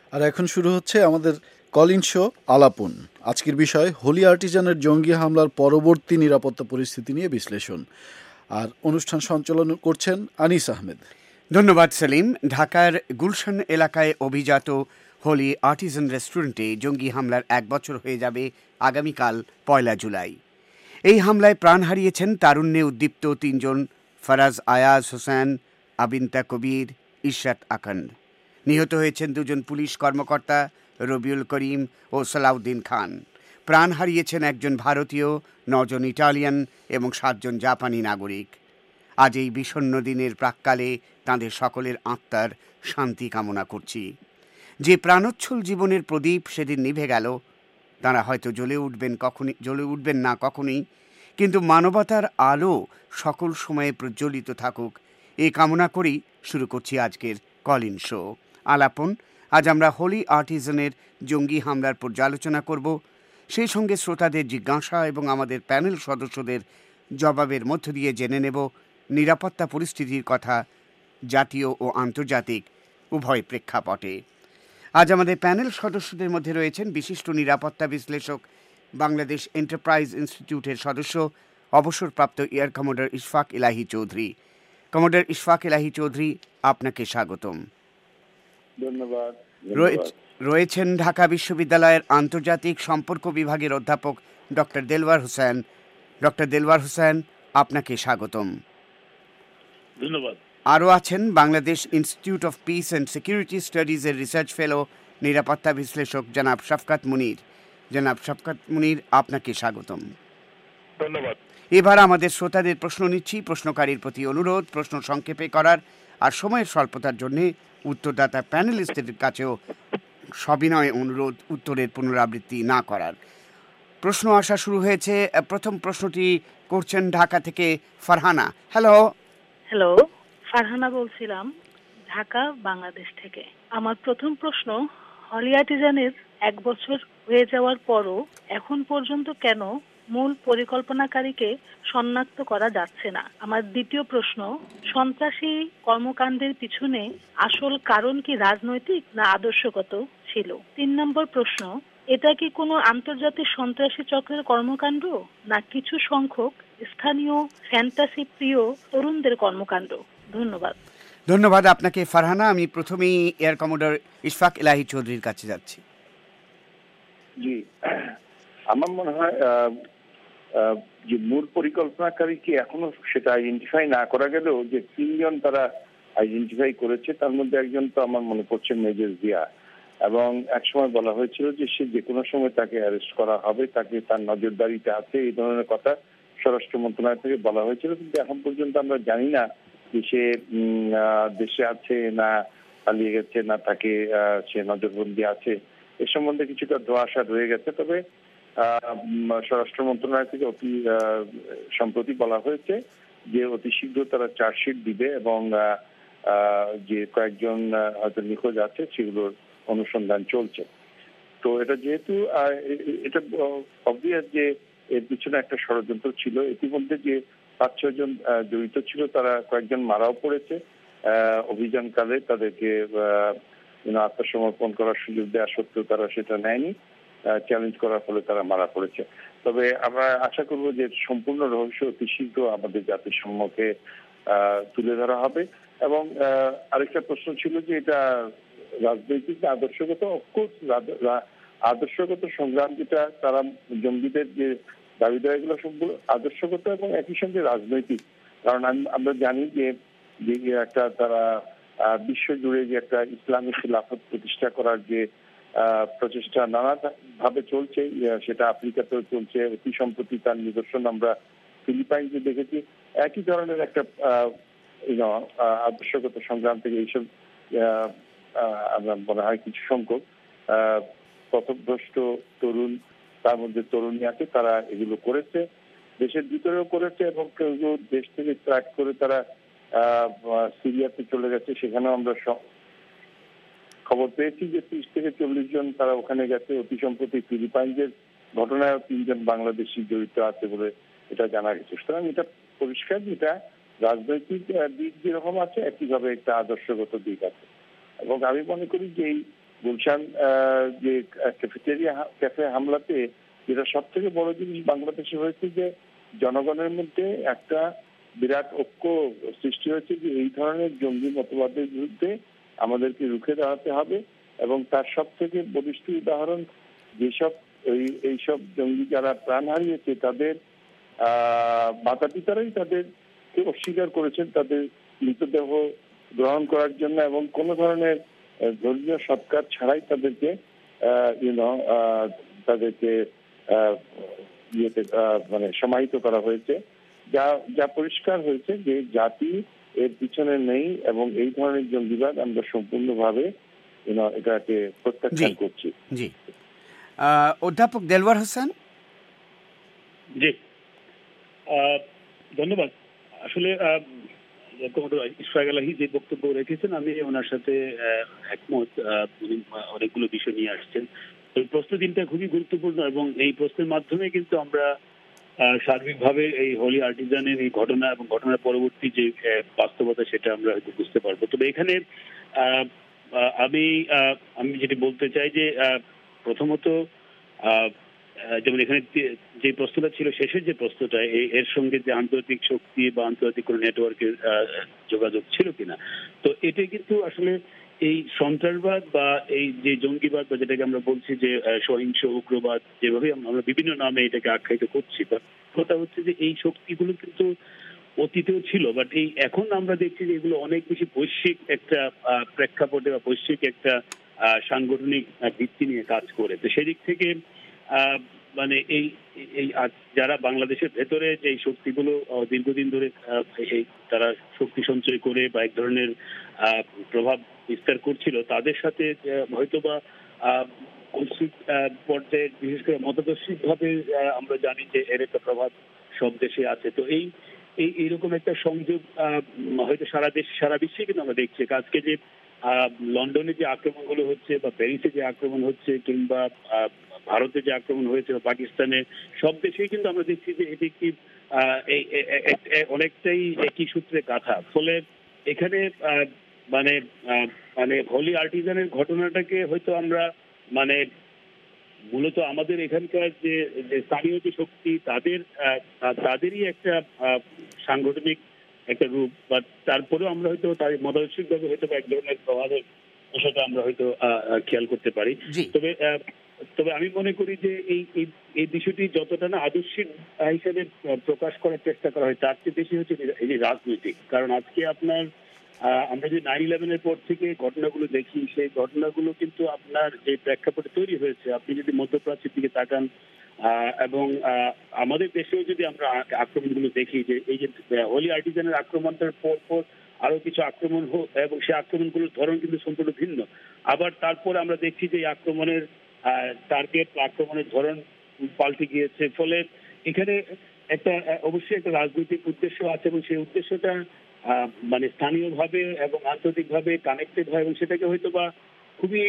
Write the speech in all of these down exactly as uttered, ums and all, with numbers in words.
আর এখন শুরু হচ্ছে আমাদের কলিং শো আলাপন। আজকের বিষয় হোলি আর্টিজানের জঙ্গি হামলার পরবর্তী নিরাপত্তা পরিস্থিতি নিয়ে বিশ্লেষণ। আর অনুষ্ঠান সঞ্চালন করছেন আনিস আহমেদ। ধন্যবাদ সেলিম। ঢাকার গুলশান এলাকায় অভিজাত হোলি আর্টিজান রেস্টুরেন্টে জঙ্গি হামলার এক বছর হয়ে যাবে আগামীকাল পয়লা জুলাই। এই হামলায় প্রাণ হারিয়েছেন তারুণ্যে উদ্দীপ্ত তিনজন: ফরাজ আয়াজ হোসেন, আবিন্তা কবির, ইশরাত আকান। নিহত হয়েছেন দুজন পুলিশ কর্মকর্তা, রবিউল করিম ও সালাউদ্দিন খান। প্রাণ হারিয়েছেন একজন ভারতীয়, নজন ইটালিয়ান এবং সাতজন জাপানি নাগরিক। আজ এই বিষণ্ণ দিনের প্রাক্কালে তাঁদের সকলের আত্মার শান্তি কামনা করছি। যে প্রাণোচ্ছল জীবনের প্রদীপ সেদিন নিভে গেল, তাঁরা হয়তো জ্বলে উঠবেন কখনই জ্বলে উঠবেন না কখনই, কিন্তু মানবতার আলো সকল সময়ে প্রজ্বলিত থাকুক, এই কামনা করেই শুরু করছি আজকের কলিং শো আলাপন। আজ আমরা হোলি আর্টিজানের জঙ্গি হামলার পর্যালোচনা করব। সেই সঙ্গে শ্রোতাদের জিজ্ঞাসা এবং আমাদের প্যানেল সদস্যদের জবাবের মধ্য দিয়ে জেনে নেব নিরাপত্তা পরিস্থিতির কথা জাতীয় ও আন্তর্জাতিক উভয় প্রেক্ষাপটে। আজ আমাদের প্যানেল সদস্যদের মধ্যে রয়েছেন বিশিষ্ট নিরাপত্তা বিশ্লেষক, বাংলাদেশ এন্টারপ্রাইজ ইনস্টিটিউটের সদস্য, অবসরপ্রাপ্ত এয়ার কমোডর ইশফাক ইলাহি চৌধুরী। কমোডর ইশফাক ইলাহি চৌধুরী, আপনাকে স্বাগতম। ধন্যবাদ। রয়েছেন ঢাকা বিশ্ববিদ্যালয়ের আন্তর্জাতিক সম্পর্ক বিভাগের অধ্যাপক ডক্টর দেলওয়ার হোসেন। ডক্টর দেলওয়ার হোসেন, আপনাকে স্বাগতম। ধন্যবাদ। আরও আছেন Bangladesh institute of peace and security স্টাডিজের রিসার্চ ফেলো, নিরাপত্তা বিশ্লেষক জনাব শফকাত মুনির। জনাব শফকাত মুনির, আপনাকে স্বাগতম। ধন্যবাদ। এবার আমাদের শ্রোতাদের প্রশ্ন নিচ্ছি। প্রশ্নকারীর প্রতি অনুরোধ প্রশ্ন সংক্ষেপে করার, আর সময়ের স্বল্পতার জন্যে উত্তরদাতা প্যানেলিস্টদের কাছেও সবিনয় অনুরোধ উত্তরের পুনরাবৃত্তি না করার। প্রশ্ন আসা শুরু হয়েছে। প্রথম প্রশ্নটি করছেন ঢাকা থেকে ফারহানা। হ্যালো। হ্যালো, ফারহানা বলছিলাম ঢাকা, বাংলাদেশ থেকে। আমার প্রথম প্রশ্ন, হোলি আর্টিজানের এক বছর হয়ে যাওয়ার পরও এখন পর্যন্ত কেন মূল পরিকল্পনাকারীকে শনাক্ত করা যাচ্ছে না? আমার দ্বিতীয় প্রশ্ন, সন্ত্রাসী কর্মকাণ্ডের পিছনে আসল কারণ কি রাজনৈতিক না আদর্শগত ছিল? তিন নম্বর প্রশ্ন, এটা কি কোনো আন্তর্জাতিক সন্ত্রাসী চক্রের কর্মকাণ্ড না কিছু সংখ্যক স্থানীয় ফ্যান্টাসি প্রিয় তরুণদের কর্মকাণ্ড? ধন্যবাদ। ধন্যবাদ আপনাকে ফারহানা। আমি প্রথমেই এয়ার কমোডর ইশফাক ইলাহি চৌধুরীর কাছে যাচ্ছি। জি, আমার মনে হয় যে মূল পরিকল্পনাকারী কি এখনো সেটা আইডেন্টিফাই না করা গেলেও যে তিনজন তারা আইডেন্টিফাই করেছে, তার মধ্যে একজন তো আমার মনে পড়ছে মেজর জিয়া, এবং একসময় বলা হয়েছিল যে সে যে কোনো সময় তাকে অ্যারেস্ট করা হবে, তাকে তার নজরদারিতে আছে, এই ধরনের কথা স্বরাষ্ট্র মন্ত্রণালয় থেকে বলা হয়েছিল। কিন্তু এখন পর্যন্ত আমরা জানি না যে সে দেশে আছে না পালিয়ে গেছে না তাকে সে নজরবন্দি আছে। এ সম্বন্ধে কিছুটা ধোঁয়াশা রয়ে গেছে। তবে স্বরাষ্ট্র মন্ত্রণালয় থেকে অতি সম্প্রতি বলা হয়েছে যে অতি শীঘ্র তারা চার্জশিট দিবে এবং যে কয়েকজন হয়তো নিখোঁজ আছে সেগুলোর অনুসন্ধান চলছে। তো এটা যেহেতু এটা অবভিয়াস যে এর পিছনে একটা ষড়যন্ত্র ছিল। ইতিমধ্যে যে পাঁচ ছয় জন জড়িত ছিল তারা কয়েকজন মারাও পড়েছে অভিযানকালে। তাদেরকে আত্মসমর্পণ করার সুযোগ দেওয়া সত্ত্বেও তারা সেটা নেয়নি, চ্যালেঞ্জ করার ফলে তারা মারা পড়েছে। তবে আমরা আশা করব যে সম্পূর্ণ রহস্য অতি শীঘ্র আমাদের জাতির সম্মুখে তুলে ধরা হবে। এবং আরেকটা প্রশ্ন ছিল যে এটা রাজনৈতিক আদর্শগত। অফকোর্স আদর্শগত সংগ্রাম যেটা তারা জঙ্গিদের যে দাবি দেওয়া, এগুলো সবগুলো আদর্শগত এবং একই সঙ্গে রাজনৈতিক। কারণ আমরা জানি যে একটা তারা বিশ্ব জুড়ে যে একটা ইসলামী খিলাফত প্রতিষ্ঠা করার যে প্রচেষ্টা নানা ভাবে চলছে, সেটা আফ্রিকাতেও চলছে। অতি সম্প্রতি তার নিদর্শন আমরা ফিলিপাইন্সে দেখেছি। একই ধরনের একটা আদর্শগত সংগ্রাম থেকে এইসব আমরা মনে হয় কিছু সংখ্যক পথভ্রষ্ট তরুণ, তার মধ্যে তরুণী আছে, তারা এগুলো করেছে, দেশের ভিতরেও করেছে এবং কেউ কেউ দেশ থেকে ত্যাগ করে তারা সিরিয়াতে চলে গেছে। সেখানেও আমরা খবর পেয়েছি যে ত্রিশ থেকে চল্লিশ জন তারা ওখানে গেছে। অতি সম্প্রতি ফিলিপাইন্সের ঘটনায় তিনজন বাংলাদেশি জড়িত আছে বলে এটা জানা গেছে। সুতরাং এটা পরিষ্কার যেটা রাজনৈতিক দিক যেরকম আছে একইভাবে একটা আদর্শগত দিক আছে। এবং আমি মনে করি যে এই গুলশান যে ক্যাফেটেরিয়া ক্যাফে হামলাতে যেটা সব থেকে বড় জিনিস বাংলাদেশে হয়েছে যে জনগণের মধ্যে একটা বিরাট ঐক্য সৃষ্টি হয়েছে যে এই ধরনের জঙ্গি মতবাদের বিরুদ্ধে আমাদেরকে রুখে দাঁড়াতে হবে, এবং তার সব থেকে বলিষ্ঠ উদাহরণ যেসব এই এইসব জঙ্গি যারা প্রাণ হারিয়েছে তাদের আহ মাতা পিতারাই তাদেরকে অস্বীকার করেছেন তাদের মৃতদেহ গ্রহণ করার জন্য, এবং কোনো ধরনের ধর্মীয় সৎকার ছাড়াই তাদেরকে ইউনো তাদেরকে ইয়েতে মানে সমাহিত করা হয়েছে, যা যা পরিষ্কার হয়েছে যে জাতি এর পিছনে নেই, এবং এই ধরনের জঙ্গিবাদ আমরা সম্পূর্ণভাবে এটাকে প্রত্যাখ্যান করছি। জি, অধ্যাপক দেলওয়ার হোসেন। জি, ধন্যবাদ। আসলে ইশফাক এলাহী যে বক্তব্য রেখেছেন আমি ওনার সাথে একমত। উনি অনেকগুলো বিষয় নিয়ে আসছেন। এই প্রশ্ন তিনটা খুবই গুরুত্বপূর্ণ, এবং এই প্রশ্নের মাধ্যমে কিন্তু আমরা সার্বিকভাবে এই হোলি আর্টিজানের এই ঘটনা এবং ঘটনার পরবর্তী যে বাস্তবতা সেটা আমরা হয়তো বুঝতে পারবো। তবে এখানে আমি আমি যেটি বলতে চাই যে প্রথমত যেমন এখানে যে প্রশ্নটা ছিল, শেষের যে প্রশ্নটা, এর সঙ্গে যে আন্তর্জাতিক শক্তি বা আন্তর্জাতিক কোনো নেটওয়ার্কের যোগাযোগ ছিল কিনা, তো এটা কিন্তু আসলে এই সন্ত্রাসবাদ বা এই যে জঙ্গিবাদ বা যেটাকে আমরা বলছি যে সহিংস উগ্রবাদ, যেভাবে আমরা বিভিন্ন নামে এটাকে আখ্যায়িত করছি, বা কথা হচ্ছে যে এই শক্তিগুলো কিন্তু অতীতেও ছিল, বাট এই এখন আমরা দেখছি যে এগুলো অনেক বেশি বৈশ্বিক একটা প্রেক্ষাপটে বা বৈশ্বিক একটা সাংগঠনিক ভিত্তি নিয়ে কাজ করে। তো সেদিক থেকে মানে এই এই যারা বাংলাদেশের ভেতরে যে শক্তিগুলো দীর্ঘদিন ধরে তারা শক্তি সঞ্চয় করে বা এক ধরনের প্রভাব বিস্তার করছিল, তাদের সাথে হয়তোবা বৈশ্বিক পর্যায়ে বিশেষ করে মতাদর্শিক ভাবে আমরা জানি যে এর একটা প্রভাব সব দেশে আছে। তো এই এই এইরকম একটা সংযোগ হয়তো সারা দেশ সারা বিশ্বে কিন্তু আমরা দেখছি। আজকে যে লন্ডনে যে আক্রমণগুলো হচ্ছে বা প্যারিসে যে আক্রমণ হচ্ছে কিংবা ভারতে যে আক্রমণ হয়েছে বা পাকিস্তানে, সব দেশেই কিন্তু আমরা দেখছি যে এটি কি অনেকটাই একই সূত্রে গাঁথা। ফলে এখানে মানে মানে হোলি আর্টিজানের ঘটনাটাকে হয়তো আমরা মানে মূলত আমাদের এখানকার যে স্থানীয় যে শক্তি তাদের তাদেরই একটা সাংগঠনিক একটা রূপ, বা তারপরেও আমরা হয়তো তার মতাদর্শিকভাবে হয়তো এক ধরনের প্রভাবের বিষয়টা আমরা হয়তো খেয়াল করতে পারি। তবে তবে আমি মনে করি যে এই এই বিষয়টি যতটা না আদর্শিক হিসেবে প্রকাশ করার চেষ্টা করা হয়, তার চেয়ে বেশি হচ্ছে এই যে রাজনৈতিক। কারণ আজকে আপনার আমরা যে নাইন ইলেভেনের পর থেকে ঘটনাগুলো দেখি, সেই ঘটনাগুলো কিন্তু আপনার যে প্রেক্ষাপটে তৈরি হয়েছে, আপনি যদি মধ্যপ্রাচ্যের দিকে তাকান এবং আমাদের দেশেও যদি আমরা আক্রমণগুলো দেখি, যে এই যে হোলি আর্টিজানের আক্রমণটার পর পর আরো কিছু আক্রমণ হোক, এবং সেই আক্রমণগুলোর ধরন কিন্তু সম্পূর্ণ ভিন্ন। আবার তারপর আমরা দেখছি যে এই আক্রমণের টার্গেট আক্রমণের ধরন পাল্টে গিয়েছে। ফলে এখানে একটা অবশ্যই একটা রাজনৈতিক উদ্দেশ্য আছে, এবং সেই উদ্দেশ্যটা মানে স্থানীয়ভাবে এবং আন্তর্জাতিকভাবে কানেক্টেড হয়, এবং সেটাকে হয়তো বা খুবই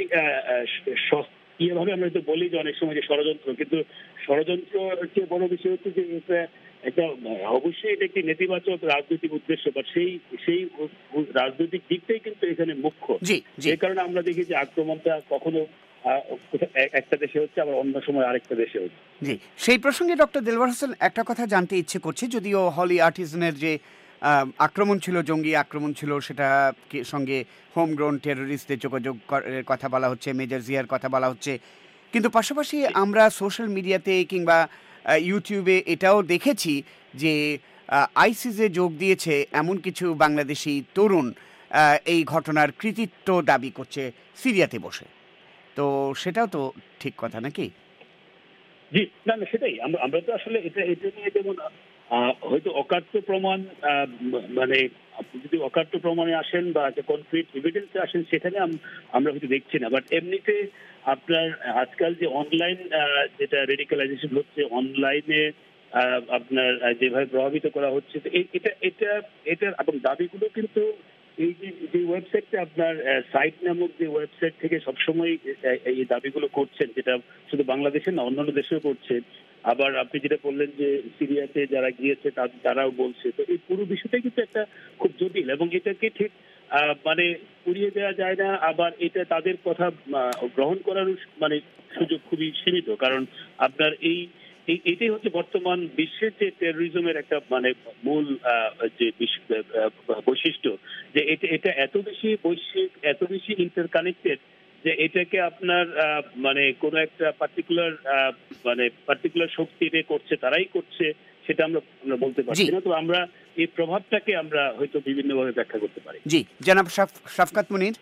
ইয়েভাবে আমরা হয়তো বলি যে অনেক সময় যে ষড়যন্ত্র, কিন্তু ষড়যন্ত্রের চেয়ে বড় বিষয় হচ্ছে যে এটা একটা অবশ্যই এটা একটি নেতিবাচক রাজনৈতিক উদ্দেশ্য, বা সেই সেই রাজনৈতিক দিকটাই কিন্তু এখানে মুখ্য। যে কারণে আমরা দেখি যে আক্রমণটা কখনো একটা দেশে হচ্ছে, আবার অন্য সময় আরেকটা দেশে হচ্ছে। জি, সেই প্রসঙ্গে ডক্টর দেলওয়ার হোসেন একটা কথা জানতে ইচ্ছে করছে। যদিও হলি আর্টিজানের যে আক্রমণ ছিল, জঙ্গি আক্রমণ ছিল, সেটা সঙ্গে হোমগ্রোন টেররিস্টদের যোগাযোগ কথা বলা হচ্ছে, মেজর জিয়ার কথা বলা হচ্ছে, কিন্তু পাশাপাশি আমরা সোশ্যাল মিডিয়াতে কিংবা ইউটিউবে এটাও দেখেছি যে আইসিসে যোগ দিয়েছে এমন কিছু বাংলাদেশি তরুণ এই ঘটনার কৃতিত্ব দাবি করছে সিরিয়াতে বসে। তো সেটাও তো ঠিক কথা নাকি? জি, না না সেটাই আমরা আমরা তো আসলে এটা এটা নিয়ে যেমন হয়তো অকাট্য প্রমাণ, মানে আপনি যদি অকাট্য প্রমাণে আসেন বা কনক্রিট এভিডেন্সে আসেন, সেখানে আমরা হয়তো দেখছি না। বাট এমনিতে আপনার আজকাল যে অনলাইন যেটা রেডিকালাইজেশন হচ্ছে, অনলাইনে আপনার যেভাবে প্রভাবিত করা হচ্ছে, এটা এটা এটা এবং দাবিগুলো কিন্তু এই যে যে ওয়েবসাইটটা আপনার সাইট নামক যে ওয়েবসাইট থেকে সবসময় এই দাবিগুলো করছেন, যেটা শুধু বাংলাদেশে না অন্যান্য দেশেও করছে। আবার আপনি যেটা বললেন যে সিরিয়াতে যারা গিয়েছে তারাও বলছে। তো এই পুরো বিষয়টাই কিন্তু একটা খুব জটিল, এবং এটাকে ঠিক মানে উড়িয়ে দেওয়া যায় না, আবার এটা তাদের কথা গ্রহণ করার মানে সুযোগ খুবই সীমিত। কারণ আপনার এই এটাই হচ্ছে বর্তমান বিশ্বের যে টেরোরিজমের একটা মানে মূল যে বৈশিষ্ট্য, যে এটা এটা এত বেশি বৈশ্বিক, এত বেশি ইন্টারকানেক্টেড, যে এটাকে আপনার মানে কোন একটা পার্টিকুলার মানে পার্টিকুলার শক্তি করছে, তারাই করছে, সেটা আমরা আমরা বলতে পারছি না। তো আমরা এই প্রভাবটাকে আমরা হয়তো বিভিন্নভাবে ব্যাখ্যা করতে পারি। জি, জনাব শাফকাত মুনির।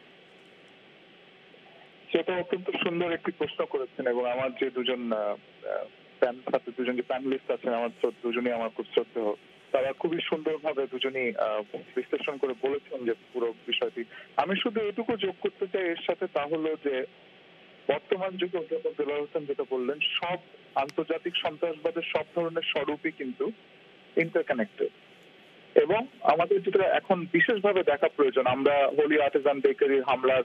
সেটা অত্যন্ত সুন্দর একটি প্রশ্ন করেছেন, এবং আমার যে দুজন দুজন যে প্যানেলিস্ট আছেন, আমার দুজনেই আমার খুব শ্রদ্ধেয়, তারা খুবই সুন্দরভাবে দুজনেই বিশ্লেষণ করে বলেছেন যে পুরো বিষয়টি। আমি শুধু এটুকু যোগ করতে চাই এর সাথে, তা হলো যে বর্তমান যুগে অধ্যাপক দেলোয়ার হোসেন যেটা বললেন, সব আন্তর্জাতিক সন্ত্রাসবাদের সব ধরনের স্বরূপই কিন্তু ইন্টারকানেক্টেড, এবং আমাদের যেটা এখন বিশেষভাবে দেখা প্রয়োজন, আমরা হোলি আর্টিজান বেকারির হামলার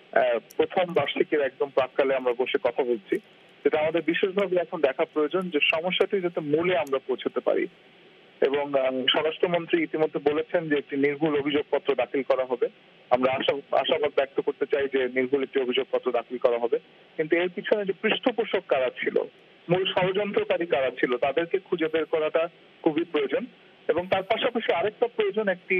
প্রথম বার্ষিকীর একদম প্রাক্কালে আমরা বসে কথা বলছি, যেটা আমাদের বিশেষভাবে এখন দেখা প্রয়োজন যে সমস্যাটি যাতে মূলে আমরা পৌঁছতে পারি। এবং স্বরাষ্ট্রমন্ত্রী ইতিমধ্যে বলেছেন যে একটি নির্ভুল অভিযোগপত্র দাখিল করা হবে। আমরা আশা আশাবাদ ব্যক্ত করতে চাই যে নির্ভুল একটি অভিযোগপত্র দাখিল করা হবে, কিন্তু এর পিছনে যে পৃষ্ঠপোষক কারা ছিল, মূল ষড়যন্ত্রকারী কারা ছিল, তাদেরকে খুঁজে বের করাটা খুবই প্রয়োজন। এবং তার পাশাপাশি আরেকটা প্রয়োজন, একটি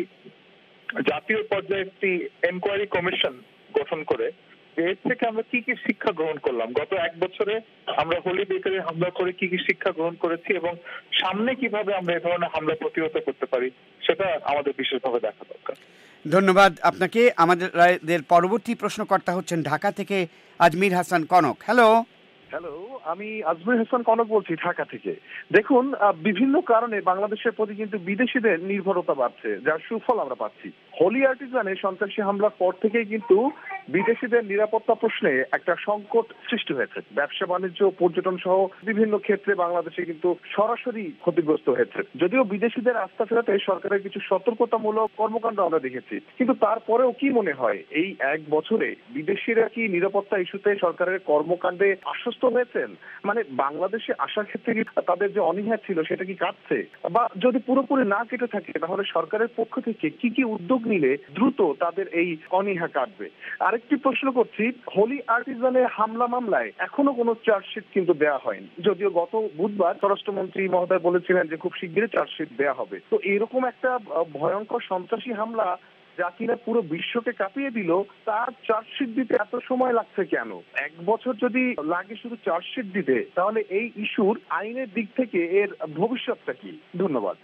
জাতীয় পর্যায়ে একটি এনকোয়ারি কমিশন গঠন করে এর থেকে আমরা কি কি শিক্ষা গ্রহণ করলাম, গত এক বছরে আমরা হোলি বেকারি হামলা করে কি কি শিক্ষা গ্রহণ করেছি, এবং সামনে কিভাবে আমরা এই ধরনের হামলা প্রতিহত করতে পারি, সেটা আমাদের বিশেষভাবে দেখা দরকার। ধন্যবাদ আপনাকে। আমাদের পরবর্তী প্রশ্নকর্তা হচ্ছেন ঢাকা থেকে আজমির হাসান কনক। হ্যালো। হ্যালো, আমি আজমির হাসান কনক বলছি ঢাকা থেকে। দেখুন, বিভিন্ন কারণে বাংলাদেশের প্রতি কিন্তু বিদেশিদের নির্ভরতা বাড়ছে, যার সুফল আমরা পাচ্ছি। হোলি আর্টিজানে সন্ত্রাসী হামলার পর থেকেই কিন্তু বিদেশিদের নিরাপত্তা প্রশ্নে একটা সংকট সৃষ্টি হয়েছে। ব্যবসা বাণিজ্য, পর্যটন সহ বিভিন্ন ক্ষেত্রে বাংলাদেশে কিন্তু সরাসরি ক্ষতিগ্রস্ত হয়েছে। যদিও বিদেশিদের আস্থা ফেরাতে সরকারের কিছু সতর্কতামূলক কর্মকাণ্ড আমরা দেখেছি, কিন্তু তারপরেও কি মনে হয় এই এক বছরে বিদেশিরা কি নিরাপত্তা ইস্যুতে সরকারের কর্মকাণ্ডে আশ্বস্ত হয়েছেন? মানে বাংলাদেশে আসার ক্ষেত্রে কি তাদের যে অনীহা ছিল সেটা কি কাটছে, বা যদি পুরোপুরি না কেটে থাকে তাহলে সরকারের পক্ষ থেকে কি কি উদ্যোগ নিলে দ্রুত তাদের এই অনীহা কাটবে? আরেকটি প্রশ্ন করছি, হোলি আর্টিজানের হামলা মামলায় এখনো কোনো চার্জশিট কিন্তু দেওয়া হয়নি, যদিও গত বুধবার স্বরাষ্ট্রমন্ত্রী মহোদয় বলেছিলেন যে খুব শীঘ্রই চার্জশিট দেওয়া হবে। তো এরকম একটা ভয়ঙ্কর সন্ত্রাসী হামলা যা কিনা পুরো বিশ্বকে কাঁপিয়ে দিল, তার চার্জশিট দিতে এত সময় লাগছে কেন? এক বছর যদি লাগে শুধু চার্জশিট দিতে, তাহলে এই ইস্যুর আইনের দিক থেকে এর ভবিষ্যৎটা কি? ধন্যবাদ।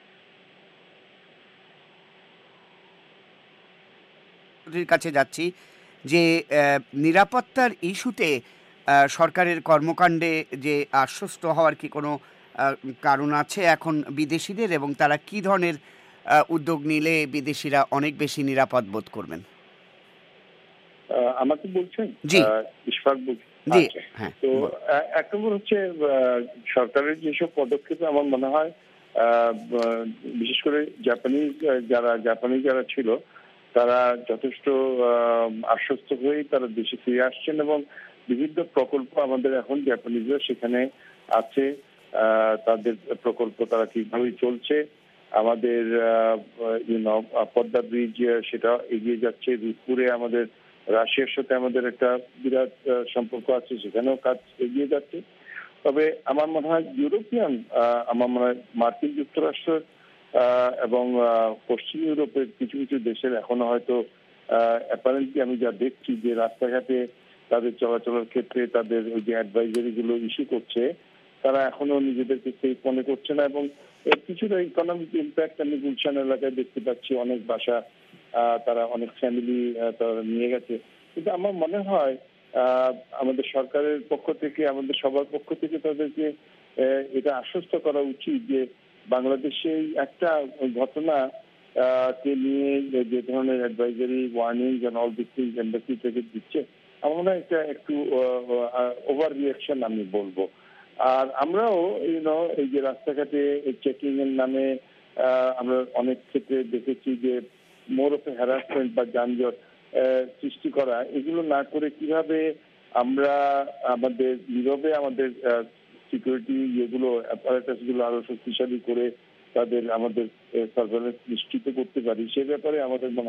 কাছে যাচ্ছি যে নিরাপত্তার ইস্যুতে সরকারের কর্মকাণ্ডে যে আশ্বস্ত হওয়ার কি কোনো কারণ আছে এখন বিদেশিদের, এবং তারা কি ধরনের উদ্যোগ নিলে বিদেশিরা অনেক বেশি নিরাপদ বোধ করবেন? আমাকে বলছেন? জি, ইশফাক বলছি। জি, হ্যাঁ। তো এক নম্বর হচ্ছে সরকারের যেসব পদক্ষেপ, আমার মনে হয় বিশেষ করে জাপানিজ যারা জাপানি যারা ছিল তারা যথেষ্ট আশ্বস্ত হয়ে তারা দেশে ফিরে আসছেন, এবং বিভিন্ন প্রকল্প আমাদের এখন জাপানিজরা সেখানে আছে, তাদের প্রকল্প তারা ঠিকভাবেই চলছে। আমাদের পদ্মা ব্রিজ সেটা এগিয়ে যাচ্ছে। রূপপুরে আমাদের রাশিয়ার সাথে আমাদের একটা বিরাট সম্পর্ক আছে, সেখানেও কাজ এগিয়ে যাচ্ছে। তবে আমার মনে হয় ইউরোপিয়ান, আমার মনে হয় মার্কিন যুক্তরাষ্ট্র এবং পশ্চিম ইউরোপের কিছু কিছু দেশের এখনো হয়তো অ্যাপারেন্টলি আমি যা দেখছি যে রাস্তাঘাটে তাদের চলাচলের ক্ষেত্রে তাদের ওই যে অ্যাডভাইজারি গুলো ইস্যু করছে, তারা এখনো নিজেদেরকে সেফ মনে করছে না, এবং এর কিছুটা ইকোনমিক ইম্প্যাক্ট আমি গুলশান এলাকায় দেখতে পাচ্ছি। অনেক বাসা তারা অনেক ফ্যামিলি তারা নিয়ে গেছে। কিন্তু আমার মনে হয় আমাদের সরকারের পক্ষ থেকে, আমাদের সবার পক্ষ থেকে তাদেরকে এটা আশ্বস্ত করা উচিত যে বাংলাদেশে একটা ঘটনা কে নিয়ে যে ধরনের advisory, warning and all this things embassy থেকে দিচ্ছে, আমার মনে হয় এটা একটু ওভার রিঅ্যাকশন আমি বলবো। আর আমরাও ইউনো এই যে রাস্তাঘাটে চেকিং এর নামে আমরা অনেক ক্ষেত্রে দেখেছি যে মোর অফ হ্যারাসমেন্ট বা যানজট সৃষ্টি করা, এগুলো না করে কিভাবে আমরা আমাদের নীরবে আমাদের সিকিউরিটি ইয়েগুলো অ্যাপারেটাস গুলো আরো শক্তিশালী করে তাদের আমাদের সার্ভেলেন্স নিশ্চিত করতে পারি, সে ব্যাপারে আমাদের মনে হয়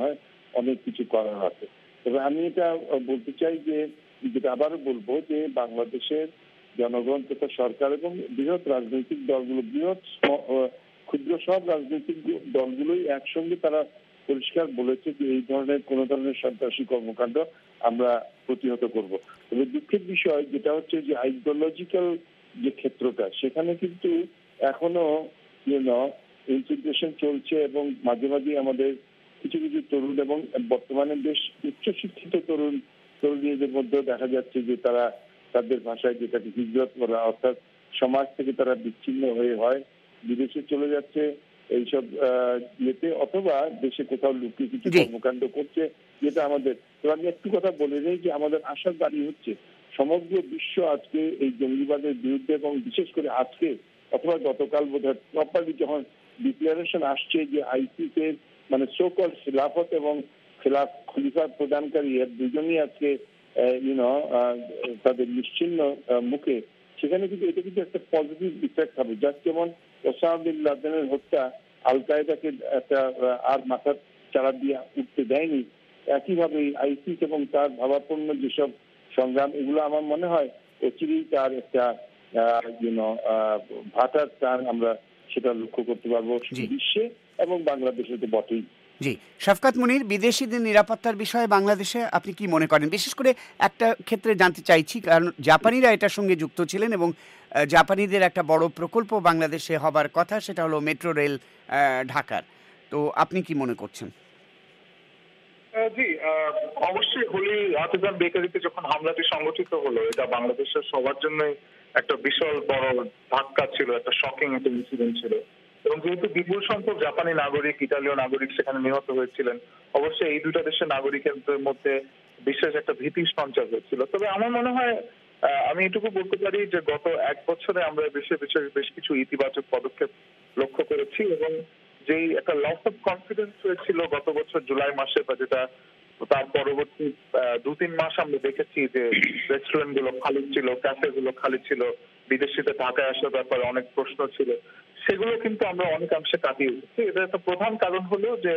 অনেক কিছু করার আছে। তবে আমি এটা বলতে চাই যে, যেটা আবারও বলবো যে বাংলাদেশের জনগণ তথা সরকার এবং বৃহৎ রাজনৈতিক দলগুলো, বৃহৎ ক্ষুদ্র সব রাজনৈতিক দলগুলোই একসঙ্গে তারা পরিষ্কার বলেছে যে এই ধরনের কোন ধরনের সন্ত্রাসী কর্মকাণ্ড আমরা প্রতিহত করব। তবে দুঃখের বিষয় যেটা হচ্ছে যে আইডিওলজিক্যাল যে ক্ষেত্রটা, সেখানে কিন্তু এখনো ইনফিল্ট্রেশন চলছে এবং মাঝে মাঝে আমাদের কিছু কিছু তরুণ এবং বর্তমানে বেশ উচ্চশিক্ষিত তরুণ তরুণীদের মধ্যে দেখা যাচ্ছে যে তারা তাদের ভাষায় যেটাকে হিজরত করা, অর্থাৎ সমাজ থেকে তারা বিচ্ছিন্ন হয়ে হয় বিদেশে চলে যাচ্ছে এইসব ইয়েতে, অথবা দেশে কোথাও লুকিয়ে কিছু কর্মকাণ্ড করছে, যেটা আমাদের। তো আমি একটু কথা বলে নেই যে আমাদের আশার দাঁড়িয়ে হচ্ছে সমগ্র বিশ্ব আজকে এই জঙ্গিবাদের বিরুদ্ধে, এবং বিশেষ করে আজকে অথবা গতকাল বোধহয় প্রপারলি যখন ডিক্লারেশন আসছে যে আইসিস এর মানে সোকল খিলাফত এবং খিলাফ খলিফা প্রদানকারী এর দুজনই আজকে ইউনো তাদের নিশ্চিহ্ন মুখে, সেখানে কিন্তু এটা কিন্তু একটা পজিটিভ ইফেক্ট হবে। যার যেমন ওসামা বিন লাদেনের হত্যা আল কায়েদাকে একটা আর মাথার চারা দিয়ে উঠতে দেয়নি, একইভাবে আইসিস এবং তার ভাবাপন্ন যেসব সংগ্রাম, এগুলো আমার মনে হয় অচিরেই তার একটা ইউনো ভাটার টান আমরা সেটা লক্ষ্য করতে পারবো বিশ্বে এবং বাংলাদেশে তো বটেই। জি, শফকাত মুনির, বিদেশিদের নিরাপত্তার বিষয়ে বাংলাদেশে আপনি কি মনে করেন? বিশেষ করে একটা ক্ষেত্রে জানতে চাইছি, কারণ জাপানিরা এটার সঙ্গে যুক্ত ছিলেন এবং জাপানিদের একটা বড় প্রকল্প বাংলাদেশে হবার কথা, সেটা হলো মেট্রো রেল ঢাকার। তো আপনি কি মনে করছেন? জি, অবশ্যই হোলি আর্টিজান বেকারিতে যখন হামলাটি সংগঠিত হলো, এটা বাংলাদেশের সবার জন্যই একটা বিশাল বড় ধাক্কা ছিল, একটা শকিং একটা ইনসিডেন্ট ছিল। এবং যেহেতু বিপুল সংখ্যক জাপানি নাগরিক, ইতালীয় নাগরিক সেখানে নিহত হয়েছিলেন, অবশ্যই এই দুটা দেশের নাগরিকের মধ্যে বিশেষ একটা ভীতি সঞ্চার হয়েছিল। তবে আমার মনে হয় আমি এটুকু বলতে পারি যে গত এক বছরে আমরা বেশি বেশ কিছু ইতিবাচক পদক্ষেপ লক্ষ্য করেছি, এবং যেই একটা লস অফ কনফিডেন্স হয়েছিল গত বছর জুলাই মাসে, বা যেটা তার পরবর্তী দু তিন মাস আমরা দেখেছি যে রেস্টুরেন্ট গুলো খালি ছিল, ক্যাফে গুলো খালি ছিল, বিদেশিদের ঢাকায় আসার ব্যাপারে অনেক প্রশ্ন ছিল, সেগুলো কিন্তু আমরা অনেকাংশে কাটিয়ে উঠেছি। এটা একটা প্রধান কারণ হলো যে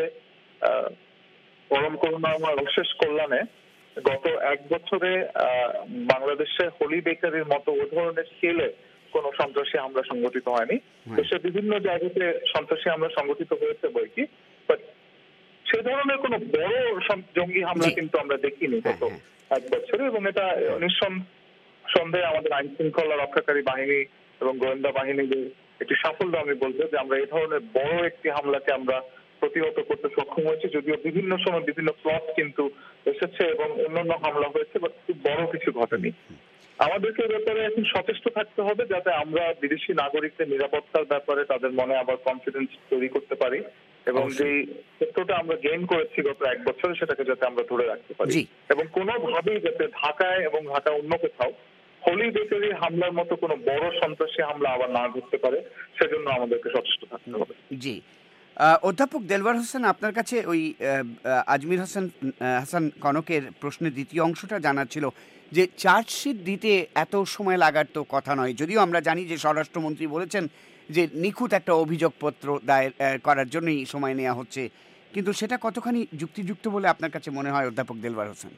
পরম করুণাময় অশেষ কল্যাণে গত এক বছরে বাংলাদেশে হোলি বেকারির মতো ও ধরনের স্কেলে কোন সন্ত্রাসী হামলা সংগঠিত হয়নি। দেশের বিভিন্ন জায়গাতে সন্ত্রাসী হামলা সংগঠিত হয়েছে বই কি, বাট সে ধরনের কোন বড় জঙ্গি হামলা কিন্তু আমরা দেখিনি গত এক বছরে। এবং এটা নিঃসন্দেহে আমাদের আইন শৃঙ্খলা রক্ষাকারী বাহিনী এবং গোয়েন্দা বাহিনীদের একটি সাফল্য আমি বলবো যে আমরা এই ধরনের বড় একটি হামলাকে আমরা প্রতিহত করতে সক্ষম হয়েছি। যদিও বিভিন্ন সময় বিভিন্ন প্লট কিন্তু এসেছে এবং অন্যান্য হামলা হয়েছে, বাট খুব বড় কিছু ঘটেনি। আমাদেরকে ব্যাপারে এখন সচেষ্ট থাকতে হবে যাতে আমরা বিদেশি নাগরিকদের নিরাপত্তার ব্যাপারে তাদের মনে আবার কনফিডেন্স তৈরি করতে পারি, এবং যেই ক্ষেত্রটা আমরা গেইন করেছি গত এক বছরে সেটাকে যাতে আমরা ধরে রাখতে পারি, এবং কোনোভাবেই যাতে ঢাকায় এবং ঢাকা অন্য কোথাও হোলি বেকারি হামলার মতো কোনো বড় সন্ত্রাসী হামলা আবার না ঘটতে পারে, সেজন্য আমাদেরকে সচেষ্ট থাকতে হবে। জি, অধ্যাপক দেলওয়ার হোসেন, আপনার কাছে ওই আজমির হাসান হাসান কনকের প্রশ্নের দ্বিতীয় অংশটা জানার ছিল যে চার্জশিট দিতে এত সময় লাগার তো কথা নয়, যদিও আমরা জানি যে স্বরাষ্ট্রমন্ত্রী বলেছেন যে নিখুঁত একটা অভিযোগপত্র দায়ের করার জন্যই সময় নেওয়া হচ্ছে, কিন্তু সেটা কতখানি যুক্তিযুক্ত বলে আপনার কাছে মনে হয় অধ্যাপক দেলওয়ার হোসেন?